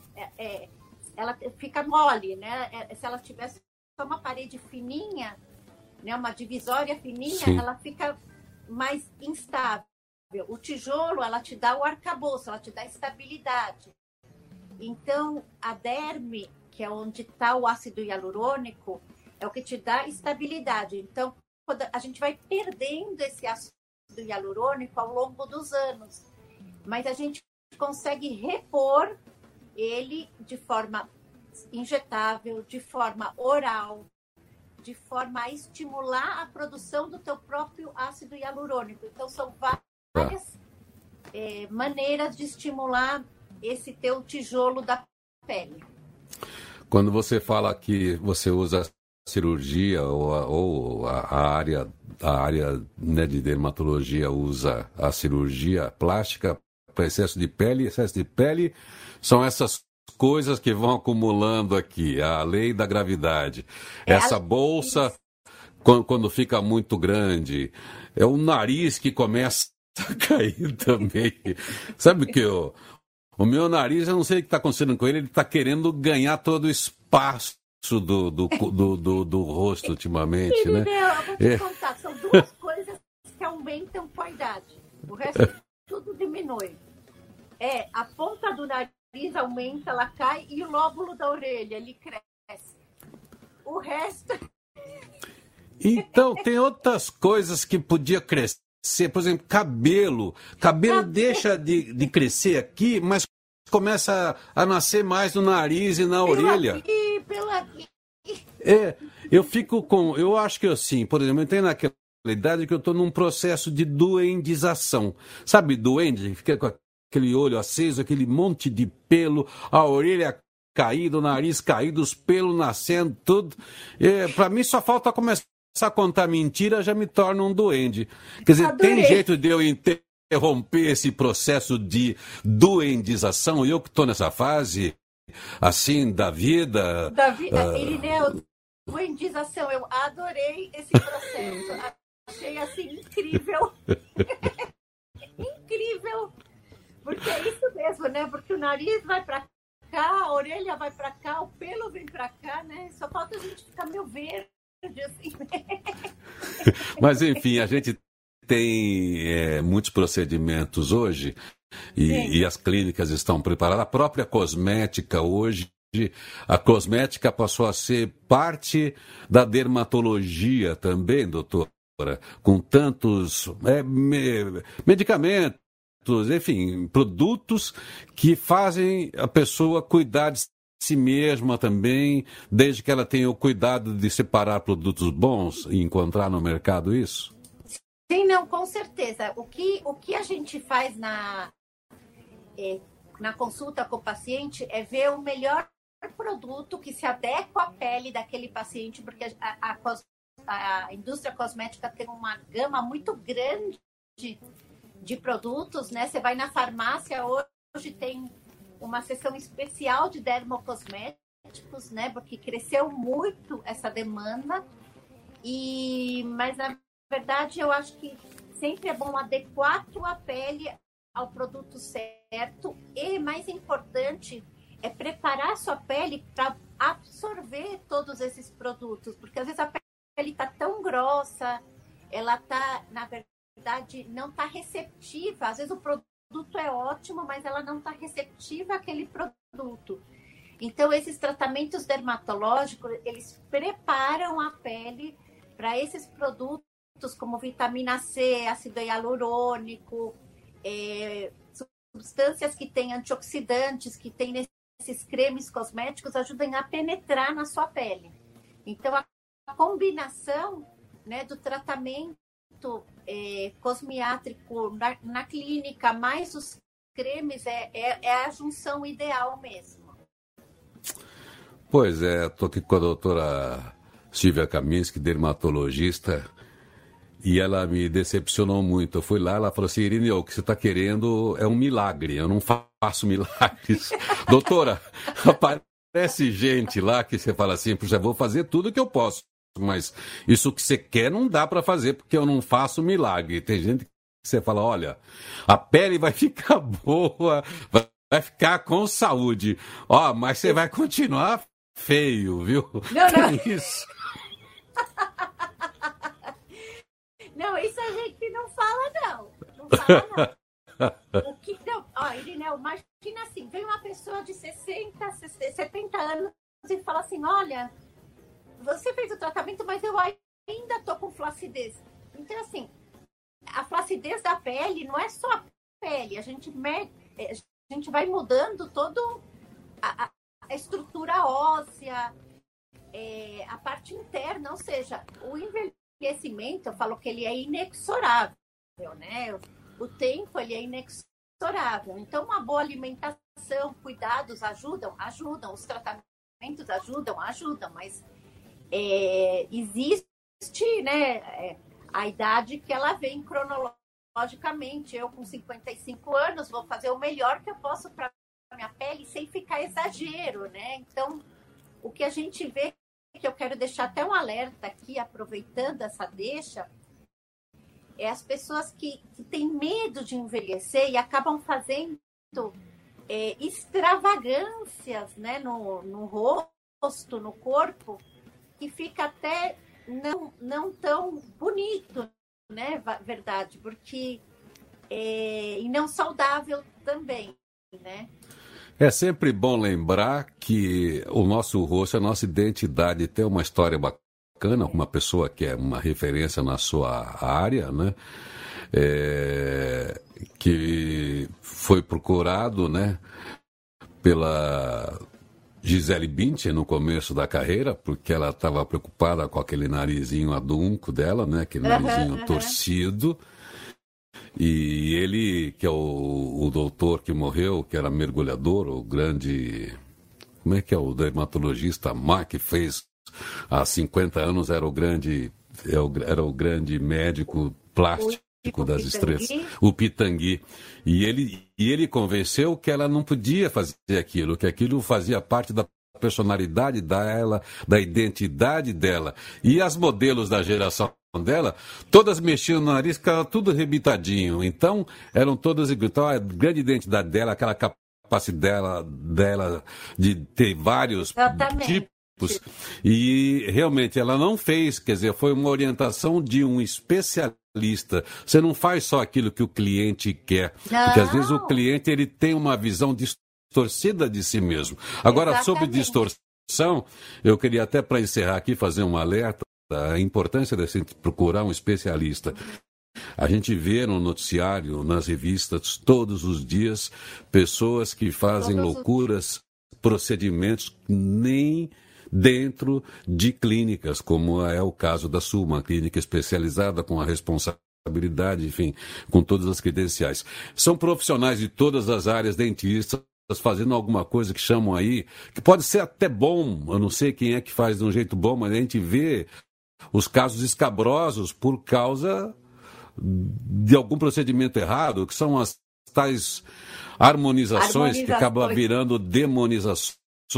fica mole, né? Se ela tivesse só uma parede fininha, né, uma divisória fininha, sim, ela fica mais instável. O tijolo, ela te dá o arcabouço, ela te dá estabilidade. Então, a derme, que é onde está o ácido hialurônico, é o que te dá estabilidade. Então, a gente vai perdendo esse ácido hialurônico ao longo dos anos, mas a gente consegue repor ele de forma injetável, de forma oral, de forma a estimular a produção do teu próprio ácido hialurônico. Então, são várias maneiras de estimular esse teu tijolo da pele. Quando você fala que você usa a cirurgia ou a área né, de dermatologia usa a cirurgia plástica para excesso de pele são essas coisas que vão acumulando aqui, a lei da gravidade. Essa bolsa, quando fica muito grande, é o nariz que começa a cair também. Sabe que o meu nariz, eu não sei o que está acontecendo com ele está querendo ganhar todo o espaço do rosto ultimamente, né? Eu vou te contar, são duas coisas que aumentam com a idade. O resto tudo diminui. A ponta do nariz aumenta, ela cai, e o lóbulo da orelha, ele cresce. O resto... Então, tem outras coisas que podia crescer por exemplo, cabelo deixa de crescer aqui, mas começa a nascer mais no nariz e na orelha. Pelo aqui. Eu acho que assim, por exemplo, eu tenho naquela idade que eu estou num processo de duendização. Sabe, duende? Fica com aquele olho aceso, aquele monte de pelo, a orelha caída, o nariz caído, os pelos nascendo, tudo. Para mim só falta começar a contar mentira, já me torna um duende. Quer dizer, Adorei. Tem jeito de eu interromper esse processo de duendização? Eu que estou nessa fase, assim, da vida... Irineu, duendização, eu adorei esse processo. Achei, assim, incrível. Incrível. Porque é isso mesmo, né? Porque o nariz vai para cá, a orelha vai para cá, o pelo vem para cá, né? Só falta a gente ficar meio verde, assim. Mas, enfim, a gente tem muitos procedimentos hoje e as clínicas estão preparadas. A própria cosmética hoje, a cosmética passou a ser parte da dermatologia também, doutora, com tantos medicamentos, enfim, produtos que fazem a pessoa cuidar de si mesma também, desde que ela tenha o cuidado de separar produtos bons e encontrar no mercado isso? Sim, não, com certeza. O que a gente faz na consulta com o paciente é ver o melhor produto que se adequa à pele daquele paciente, porque a indústria cosmética tem uma gama muito grande de produtos, né? Você vai na farmácia, hoje tem uma seção especial de dermocosméticos, né? Porque cresceu muito essa demanda, mas na verdade eu acho que sempre é bom adequar a tua pele ao produto certo e, mais importante, é preparar a sua pele para absorver todos esses produtos, porque às vezes a pele está tão grossa, ela está, na verdade, não está receptiva. Às vezes o produto é ótimo, mas ela não está receptiva àquele produto. Então, esses tratamentos dermatológicos, eles preparam a pele para esses produtos como vitamina C, ácido hialurônico, substâncias que têm antioxidantes, que têm nesses cremes cosméticos, ajudam a penetrar na sua pele. Então, a combinação, né, do tratamento cosmiátrico na clínica, mais os cremes, é a junção ideal mesmo. Pois é, estou aqui com a doutora Silvia Kaminski, dermatologista, e ela me decepcionou muito. Eu fui lá, ela falou assim: Irineu, o que você está querendo é um milagre, eu não faço milagres. Doutora, aparece gente lá que você fala assim: puxa, vou fazer tudo que eu posso, mas isso que você quer não dá para fazer, porque eu não faço milagre. Tem gente que você fala: olha, a pele vai ficar boa, vai ficar com saúde, mas você vai continuar feio, viu? Não. É isso. Não, isso a gente não fala, não. Não fala, não. Irineu, imagina assim, vem uma pessoa de 60, 70 anos e fala assim: olha, você fez o tratamento, mas eu ainda tô com flacidez. Então, assim, a flacidez da pele não é só a pele, a gente vai mudando toda a estrutura óssea, a parte interna, ou seja, o envelhecimento, eu falo que ele é inexorável, né? O tempo, ele é inexorável. Então, uma boa alimentação, cuidados ajudam, os tratamentos ajudam, mas existe, né, a idade que ela vem cronologicamente. Eu, com 55 anos, vou fazer o melhor que eu posso para a minha pele sem ficar exagero, né? Então, o que a gente vê, que eu quero deixar até um alerta aqui, aproveitando essa deixa, é as pessoas que têm medo de envelhecer e acabam fazendo extravagâncias, né, no rosto, no corpo, que fica até não tão bonito, né, verdade, porque e não saudável também, né? É sempre bom lembrar que o nosso rosto, a nossa identidade tem uma história bacana, uma pessoa que é uma referência na sua área, né? que foi procurado, né, pela Gisele Bündchen no começo da carreira, porque ela estava preocupada com aquele narizinho adunco dela, né, aquele narizinho torcido. E ele, que é o doutor que morreu, que era mergulhador, o grande... Como é que é o dermatologista que fez há 50 anos, era o grande médico plástico das estrelas, o Pitangui. E ele convenceu que ela não podia fazer aquilo, que aquilo fazia parte da personalidade dela, da identidade dela. E as modelos da geração dela, todas mexiam no nariz, ficava tudo rebitadinho. Então, eram todas iguais. Então, a grande identidade dela, aquela capacidade dela de ter vários tipos. E, realmente, ela não fez, quer dizer, foi uma orientação de um especialista. Você não faz só aquilo que o cliente quer. Não. Porque, às vezes, o cliente ele tem uma visão distorcida de si mesmo. Agora, sobre distorção, eu queria até, para encerrar aqui, fazer um alerta da importância de você procurar um especialista. A gente vê no noticiário, nas revistas, todos os dias, pessoas que fazem loucuras, procedimentos nem dentro de clínicas, como é o caso da sua, uma clínica especializada com a responsabilidade, enfim, com todas as credenciais. São profissionais de todas as áreas, dentistas, fazendo alguma coisa que chamam aí, que pode ser até bom, eu não sei quem é que faz de um jeito bom, mas a gente vê os casos escabrosos por causa de algum procedimento errado, que são as tais harmonizações que acabam virando demonizações,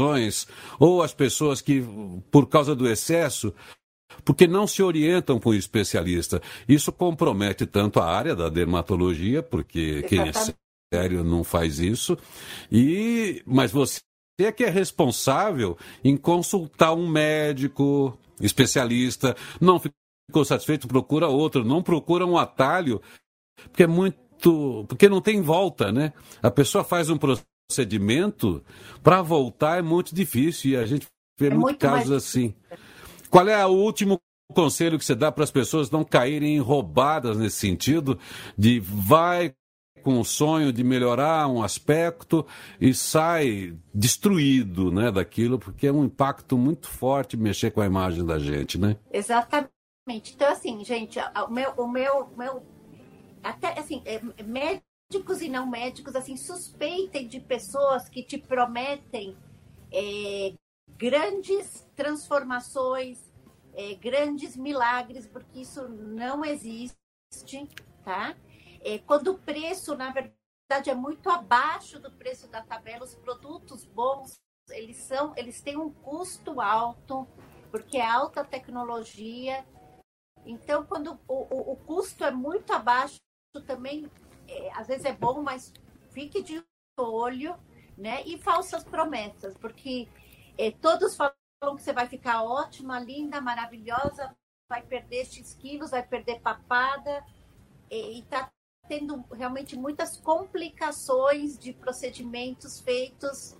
ou as pessoas que, por causa do excesso, porque não se orientam com o especialista. Isso compromete tanto a área da dermatologia, porque quem é sério não faz isso, mas você é que é responsável em consultar um médico especialista, não ficou satisfeito, procura outro, não procura um atalho, porque não tem volta, né? A pessoa faz um procedimento, para voltar é muito difícil, e a gente vê muitos casos assim. Qual é o último conselho que você dá para as pessoas não caírem roubadas nesse sentido, de vai com o sonho de melhorar um aspecto e sai destruído, né, daquilo, porque é um impacto muito forte mexer com a imagem da gente, né? Exatamente. Então, assim, gente, o meu até, assim, médicos e não médicos, assim, suspeitem de pessoas que te prometem grandes transformações, grandes milagres, porque isso não existe, tá? Quando o preço, na verdade, é muito abaixo do preço da tabela, os produtos bons, eles têm um custo alto, porque é alta tecnologia. Então, quando o custo é muito abaixo, também, às vezes é bom, mas fique de olho, né? E falsas promessas, porque todos falam que você vai ficar ótima, linda, maravilhosa, vai perder X quilos, vai perder papada, e está tendo realmente muitas complicações de procedimentos feitos,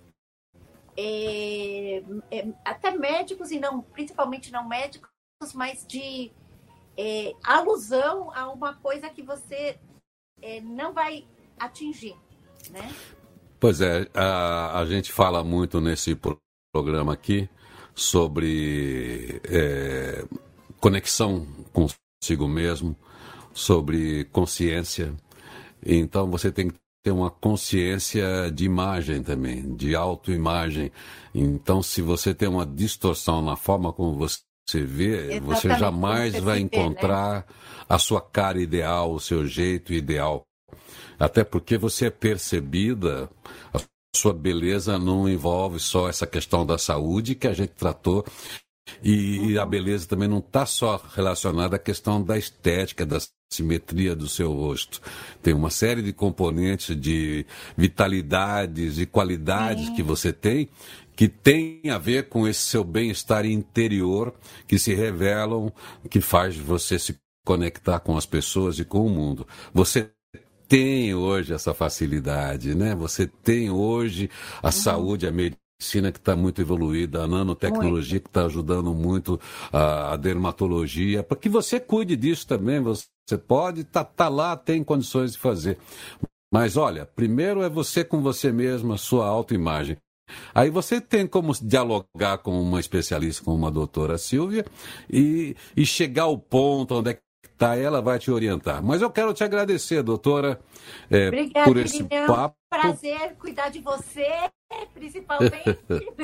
até médicos e não, principalmente não médicos, mas de alusão a uma coisa que você não vai atingir, né? Pois é, a gente fala muito nesse programa aqui sobre conexão consigo mesmo, sobre consciência. Então você tem que ter uma consciência de imagem também, de autoimagem. Então, se você tem uma distorção na forma como você vê, você jamais vai encontrar, né, a sua cara ideal, o seu jeito ideal. Até porque você é percebida, a sua beleza não envolve só essa questão da saúde que a gente tratou, e a beleza também não está só relacionada à questão da estética, da simetria do seu rosto. Tem uma série de componentes, de vitalidades e qualidades que você tem, que tem a ver com esse seu bem-estar interior, que se revelam, que faz você se conectar com as pessoas e com o mundo. Você tem hoje essa facilidade, né? Você tem hoje a saúde, a medicina que está muito evoluída, a nanotecnologia que está ajudando muito a dermatologia, para que você cuide disso também. Você você pode, tá lá, tem condições de fazer. Mas olha, primeiro é você com você mesmo, a sua autoimagem. Aí você tem como dialogar com uma especialista, com uma doutora Silvia, e chegar ao ponto onde é que está, ela vai te orientar. Mas eu quero te agradecer, doutora, Obrigada, por esse Irineu. papo. Prazer cuidar de você, principalmente.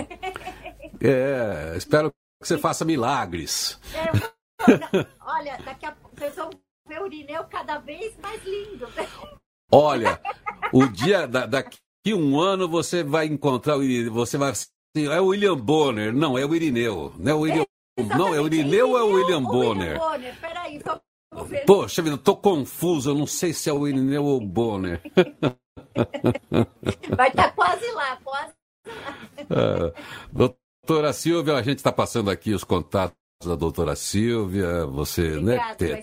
Espero que você faça milagres. Olha, daqui a pouco vocês vão ver o Irineu cada vez mais lindo. Olha, o dia daqui a um ano você vai encontrar o Irineu, você vai é o William Bonner, não, é o Irineu, não é o William, não, é o Irineu ou é o William Bonner? Peraí, Poxa vida, eu tô confuso, eu não sei se é o Irineu ou o Bonner. Vai estar quase lá, quase lá. Doutora Silvia, a gente está passando aqui os contatos da doutora Silvia, você, Obrigada, né,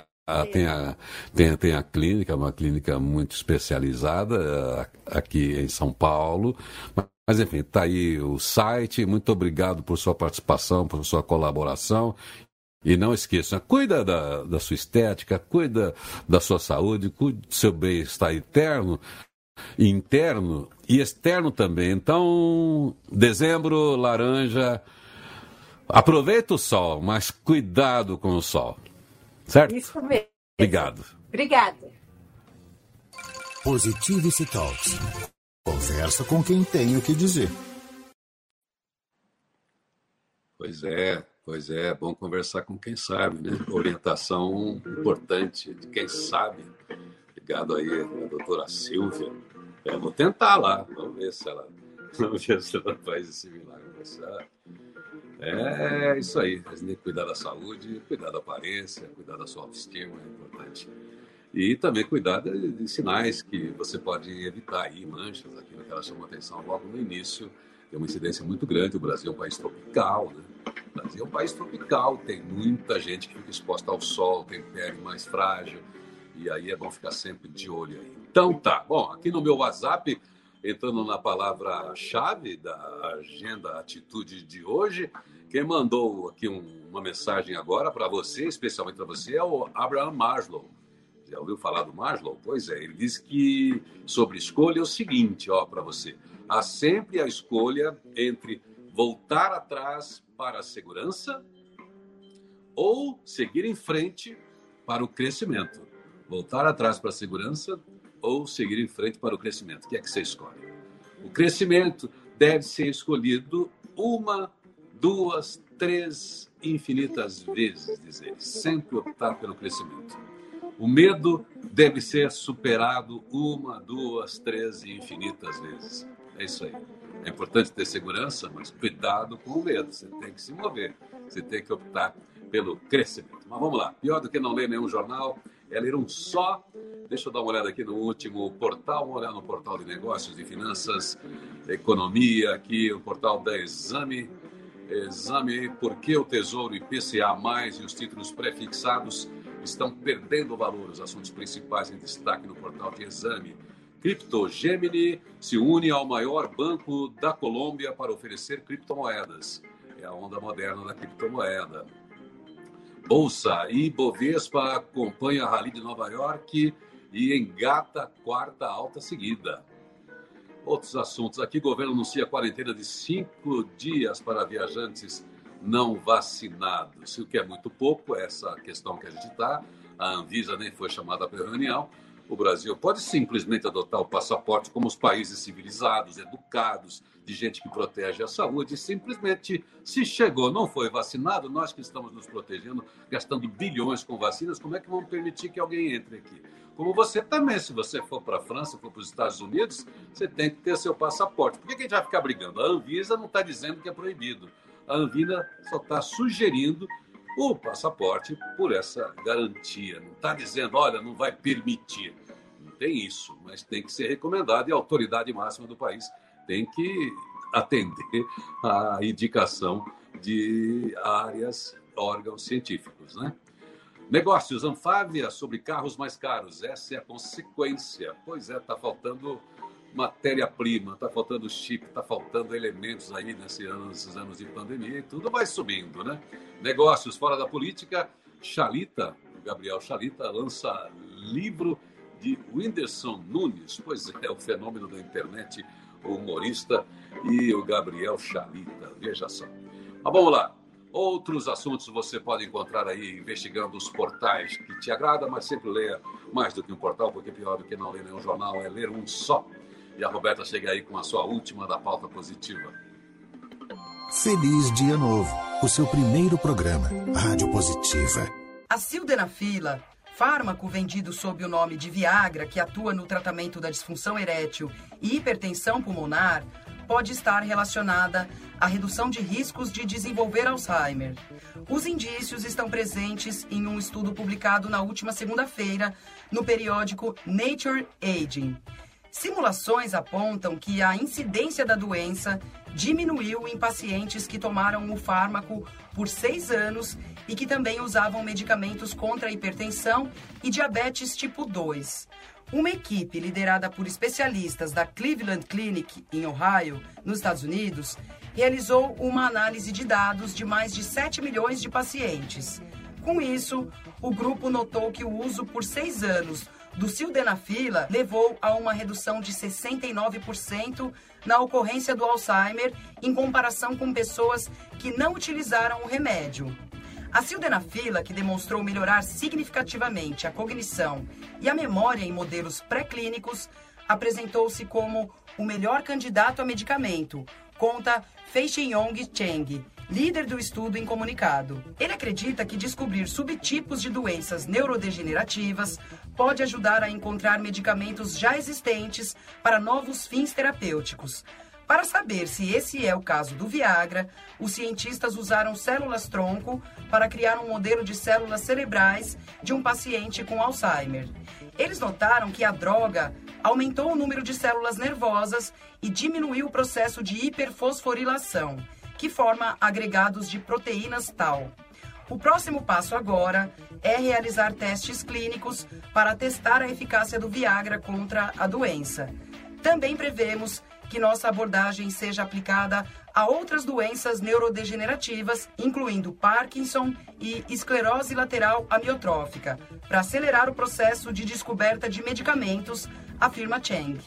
tem a clínica, uma clínica muito especializada aqui em São Paulo, mas enfim, está aí o site, muito obrigado por sua participação, por sua colaboração, e não esqueça, cuida da sua estética, cuida da sua saúde, cuida do seu bem-estar interno e externo também. Então, dezembro, laranja, aproveita o sol, mas cuidado com o sol. Certo? Isso mesmo. Obrigado. Obrigada. Positivity Talks. Conversa com quem tem o que dizer. Pois é, bom conversar com quem sabe, né? Orientação importante de quem sabe. Obrigado aí, a doutora Silvia. Vou tentar lá, vamos ver se ela faz esse milagre. É isso aí, a gente tem que cuidar da saúde, cuidar da aparência, cuidar da sua autoestima, é importante. E também cuidar de sinais que você pode evitar aí, manchas, aquilo que ela chamou a atenção logo no início. Tem uma incidência muito grande, o Brasil é um país tropical, né? O Brasil é um país tropical, tem muita gente que fica exposta ao sol, tem pele mais frágil, e aí é bom ficar sempre de olho aí. Então tá, bom, aqui no meu WhatsApp, entrando na palavra-chave da agenda atitude de hoje, quem mandou aqui uma mensagem agora para você, especialmente para você, é o Abraham Maslow. Já ouviu falar do Maslow? Pois é, ele diz que sobre escolha é o seguinte, ó, para você. Há sempre a escolha entre voltar atrás para a segurança ou seguir em frente para o crescimento. Voltar atrás para a segurança ou seguir em frente para o crescimento. O que é que você escolhe? O crescimento deve ser escolhido 1, 2, 3, infinitas vezes, diz ele. Sempre optar pelo crescimento. O medo deve ser superado 1, 2, 3 e infinitas vezes. É isso aí. É importante ter segurança, mas cuidado com o medo. Você tem que se mover. Você tem que optar pelo crescimento. Mas vamos lá. Pior do que não ler nenhum jornal é ler um só. Deixa eu dar uma olhada aqui no último portal. Vamos olhar no portal de negócios, de finanças, economia, aqui o portal da Exame. Exame, por que o Tesouro IPCA+, e os títulos prefixados estão perdendo valor. Os assuntos principais em destaque no portal de Exame. CryptoGemini se une ao maior banco da Colômbia para oferecer criptomoedas. É a onda moderna da criptomoeda. Bolsa e Bovespa acompanha a Rally de Nova York e engata a quarta alta seguida. Outros assuntos aqui, governo anuncia quarentena de 5 dias para viajantes não vacinados. O que é muito pouco, essa questão que a gente está. A Anvisa nem foi chamada para a reunião. O Brasil pode simplesmente adotar o passaporte como os países civilizados, educados, de gente que protege a saúde. E simplesmente, se chegou, não foi vacinado, nós que estamos nos protegendo, gastando bilhões com vacinas, como é que vamos permitir que alguém entre aqui? Como você também, se você for para a França, for para os Estados Unidos, você tem que ter seu passaporte. Por que a gente vai ficar brigando? A Anvisa não está dizendo que é proibido. A Anvisa só está sugerindo o passaporte por essa garantia. Não está dizendo, olha, não vai permitir. Não tem isso, mas tem que ser recomendado e a autoridade máxima do país tem que atender à indicação de áreas, órgãos científicos, né? Negócios, Anfávia sobre carros mais caros. Essa é a consequência. Pois é, está faltando matéria-prima, está faltando chip, está faltando elementos aí nesses anos de pandemia e tudo vai subindo, né? Negócios fora da política, Xalita O Gabriel Chalita lança livro de Whindersson Nunes. Pois é, o fenômeno da internet, o humorista e o Gabriel Chalita. Veja só. Mas vamos lá. Outros assuntos você pode encontrar aí investigando os portais que te agradam, mas sempre leia mais do que um portal, porque pior do que não ler nenhum jornal é ler um só. E a Roberta chega aí com a sua última da pauta positiva. Feliz Dia Novo, o seu primeiro programa, Rádio Positiva. A sildenafila, fármaco vendido sob o nome de Viagra, que atua no tratamento da disfunção erétil e hipertensão pulmonar, pode estar relacionada à redução de riscos de desenvolver Alzheimer. Os indícios estão presentes em um estudo publicado na última segunda-feira no periódico Nature Aging. Simulações apontam que a incidência da doença diminuiu em pacientes que tomaram o fármaco por 6 anos e que também usavam medicamentos contra a hipertensão e diabetes tipo 2. Uma equipe liderada por especialistas da Cleveland Clinic, em Ohio, nos Estados Unidos, realizou uma análise de dados de mais de 7 milhões de pacientes. Com isso, o grupo notou que o uso por 6 anos do sildenafila levou a uma redução de 69% na ocorrência do Alzheimer em comparação com pessoas que não utilizaram o remédio. A sildenafila, que demonstrou melhorar significativamente a cognição e a memória em modelos pré-clínicos, apresentou-se como o melhor candidato a medicamento, conta Fei-Yong Cheng, líder do estudo em comunicado. Ele acredita que descobrir subtipos de doenças neurodegenerativas pode ajudar a encontrar medicamentos já existentes para novos fins terapêuticos. Para saber se esse é o caso do Viagra, os cientistas usaram células-tronco para criar um modelo de células cerebrais de um paciente com Alzheimer. Eles notaram que a droga aumentou o número de células nervosas e diminuiu o processo de hiperfosforilação, que forma agregados de proteínas tau. O próximo passo agora é realizar testes clínicos para testar a eficácia do Viagra contra a doença. Também prevemos que nossa abordagem seja aplicada a outras doenças neurodegenerativas, incluindo Parkinson e esclerose lateral amiotrófica, para acelerar o processo de descoberta de medicamentos, afirma Cheng.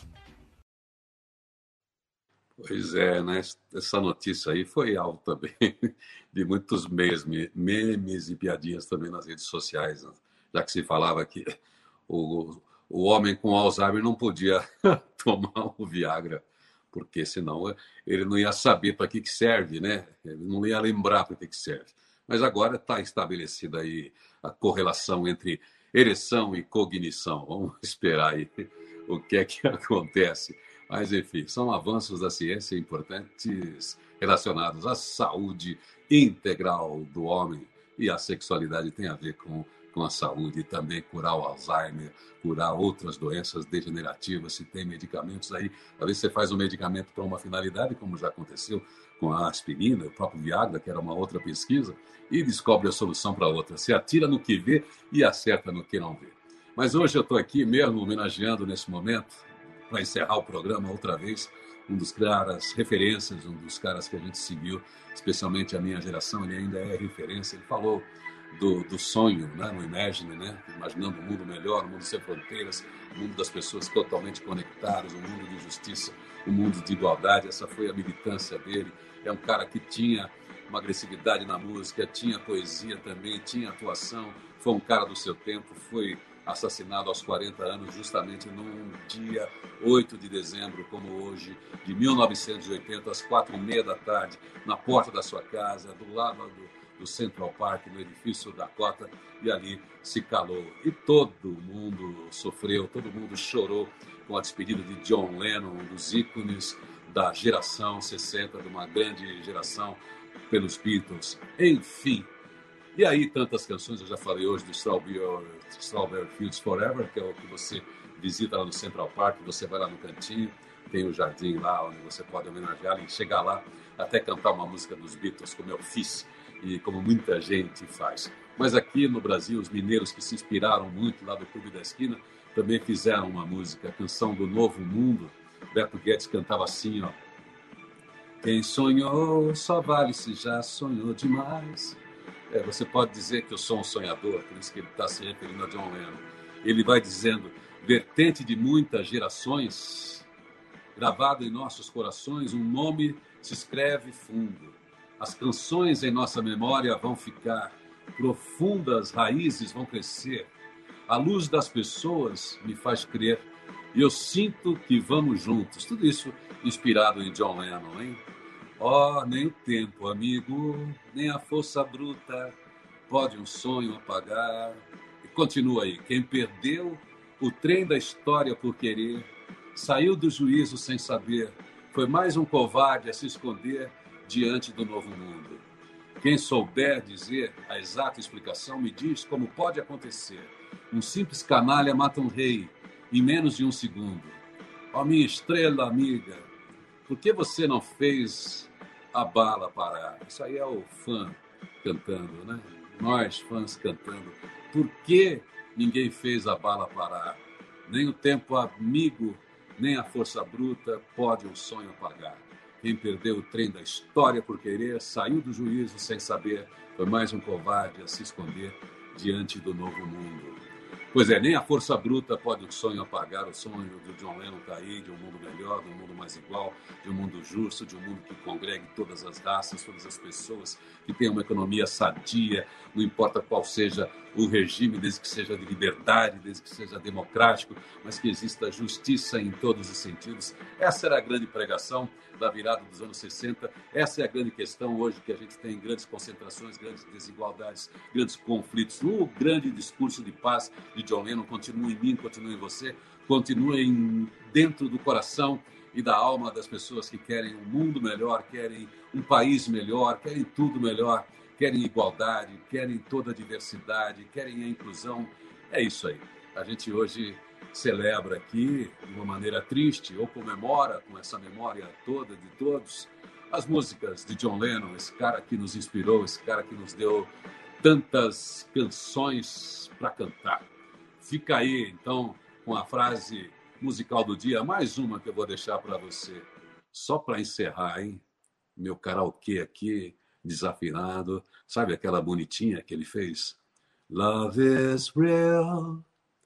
Pois é, né? Essa notícia aí foi alvo também de muitos memes e piadinhas também nas redes sociais, né? Já que se falava que o homem com Alzheimer não podia tomar o Viagra, porque senão ele não ia saber para que serve, né? Ele não ia lembrar para que serve. Mas agora está estabelecida aí a correlação entre ereção e cognição. Vamos esperar aí o que é que acontece. Mas, enfim, são avanços da ciência importantes relacionados à saúde integral do homem. E a sexualidade tem a ver com a saúde e também curar o Alzheimer, curar outras doenças degenerativas. Se tem medicamentos aí, às vezes você faz um medicamento para uma finalidade, como já aconteceu com a aspirina, o próprio Viagra, que era uma outra pesquisa, e descobre a solução para outra. Se atira no que vê e acerta no que não vê. Mas hoje eu estou aqui mesmo homenageando nesse momento, para encerrar o programa outra vez, um dos caras referências, um dos caras que a gente seguiu, especialmente a minha geração, ele ainda é referência. Ele falou do sonho, né, no Imagine, né, imaginando um mundo melhor, um mundo sem fronteiras, um mundo das pessoas totalmente conectadas, um mundo de justiça, um mundo de igualdade. Essa foi a militância dele. É um cara que tinha uma agressividade na música, tinha poesia também, tinha atuação, foi um cara do seu tempo, foi assassinado aos 40 anos, justamente num dia 8 de dezembro, como hoje, de 1980, às 4h30 da tarde, na porta da sua casa, do lado do Central Park, no edifício Dakota, e ali se calou. E todo mundo sofreu, todo mundo chorou com a despedida de John Lennon, um dos ícones da geração 60, de uma grande geração pelos Beatles. Enfim. E aí, tantas canções, eu já falei hoje do Strawberry Fields Forever, que é o que você visita lá no Central Park, você vai lá no cantinho, tem o jardim lá onde você pode homenagear e chegar lá até cantar uma música dos Beatles, como eu fiz e como muita gente faz. Mas aqui no Brasil, os mineiros que se inspiraram muito lá do Clube da Esquina também fizeram uma música, a canção do Novo Mundo. Beto Guedes cantava assim, ó: quem sonhou só vale se já sonhou demais. Você pode dizer que eu sou um sonhador, por isso que ele está se referindo a John Lennon. Ele vai dizendo, vertente de muitas gerações, gravado em nossos corações, um nome se escreve fundo. As canções em nossa memória vão ficar, profundas raízes vão crescer. A luz das pessoas me faz crer, e eu sinto que vamos juntos. Tudo isso inspirado em John Lennon, hein? Oh, nem o tempo, amigo, nem a força bruta pode um sonho apagar. E continua aí. Quem perdeu o trem da história por querer, saiu do juízo sem saber, foi mais um covarde a se esconder diante do novo mundo. Quem souber dizer a exata explicação, me diz como pode acontecer. Um simples canalha mata um rei em menos de um segundo. Ó, minha estrela amiga, por que você não fez a bala parar? Isso aí é o fã cantando, né? Nós, fãs, cantando. Por que ninguém fez a bala parar? Nem o tempo amigo, nem a força bruta pode um sonho apagar. Quem perdeu o trem da história por querer, saiu do juízo sem saber, foi mais um covarde a se esconder diante do novo mundo. Pois é, nem a força bruta pode o sonho apagar. O sonho do John Lennon está aí, de um mundo melhor, de um mundo mais igual, de um mundo justo, de um mundo que congregue todas as raças, todas as pessoas, que tenha uma economia sadia, não importa qual seja o regime, desde que seja de liberdade, desde que seja democrático, mas que exista justiça em todos os sentidos. Essa era a grande pregação da virada dos anos 60. Essa é a grande questão hoje, que a gente tem grandes concentrações, grandes desigualdades, grandes conflitos. O grande discurso de paz de John Lennon continua em mim, continua em você, continua dentro do coração e da alma das pessoas que querem um mundo melhor, querem um país melhor, querem tudo melhor, querem igualdade, querem toda a diversidade, querem a inclusão. É isso aí. A gente hoje celebra aqui, de uma maneira triste, ou comemora com essa memória toda de todos, as músicas de John Lennon, esse cara que nos inspirou, esse cara que nos deu tantas canções para cantar. Fica aí, então, com a frase musical do dia, mais uma que eu vou deixar para você, só para encerrar, hein? Meu karaokê aqui, desafinado, sabe aquela bonitinha que ele fez? Love is real,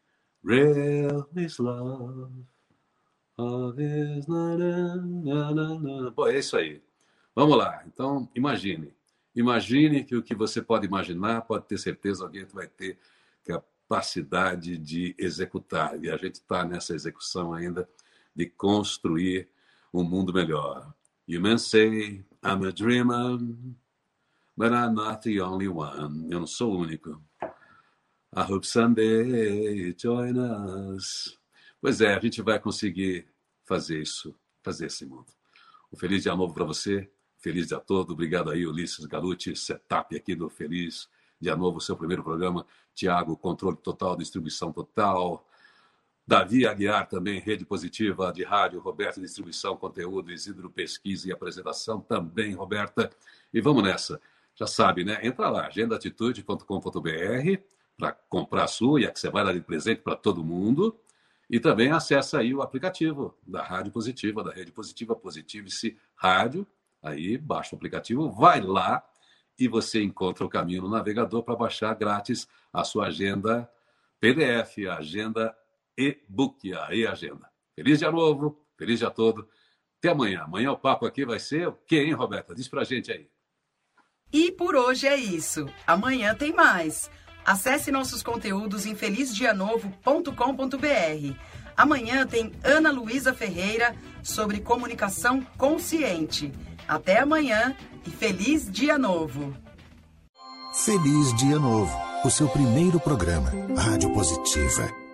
real is love, love is na, na, na, na. Pô, é isso aí. Vamos lá, então imagine que o que você pode imaginar, pode ter certeza, alguém vai ter capacidade de executar, e a gente está nessa execução ainda de construir um mundo melhor. You may say I'm a dreamer, but I'm not the only one. Eu não sou o único. I hope someday you join us. Pois é, a gente vai conseguir fazer isso, fazer esse mundo. Um feliz dia novo para você, feliz dia todo. Obrigado aí, Ulisses Galucci, setup aqui do Feliz Dia Novo, seu primeiro programa. Tiago, controle total, distribuição total. Davi Aguiar também, Rede Positiva de Rádio. Roberta, distribuição, conteúdo. Isidro, pesquisa e apresentação também, Roberta. E vamos nessa. Já sabe, né? Entra lá, agendaatitude.com.br para comprar a sua, e a que você vai dar de presente para todo mundo. E também acessa aí o aplicativo da Rádio Positiva, da Rede Positiva, Positive-se Rádio. Aí baixa o aplicativo, vai lá e você encontra o caminho no navegador para baixar grátis a sua agenda PDF, a agenda e-book, a e-agenda. Feliz dia novo, feliz dia todo. Até amanhã. Amanhã o papo aqui vai ser o quê, hein, Roberta? Diz pra gente aí. E por hoje é isso. Amanhã tem mais. Acesse nossos conteúdos em felizdianovo.com.br. Amanhã tem Ana Luísa Ferreira sobre comunicação consciente. Até amanhã e feliz dia novo. Feliz Dia Novo, o seu primeiro programa, Rádio Positiva.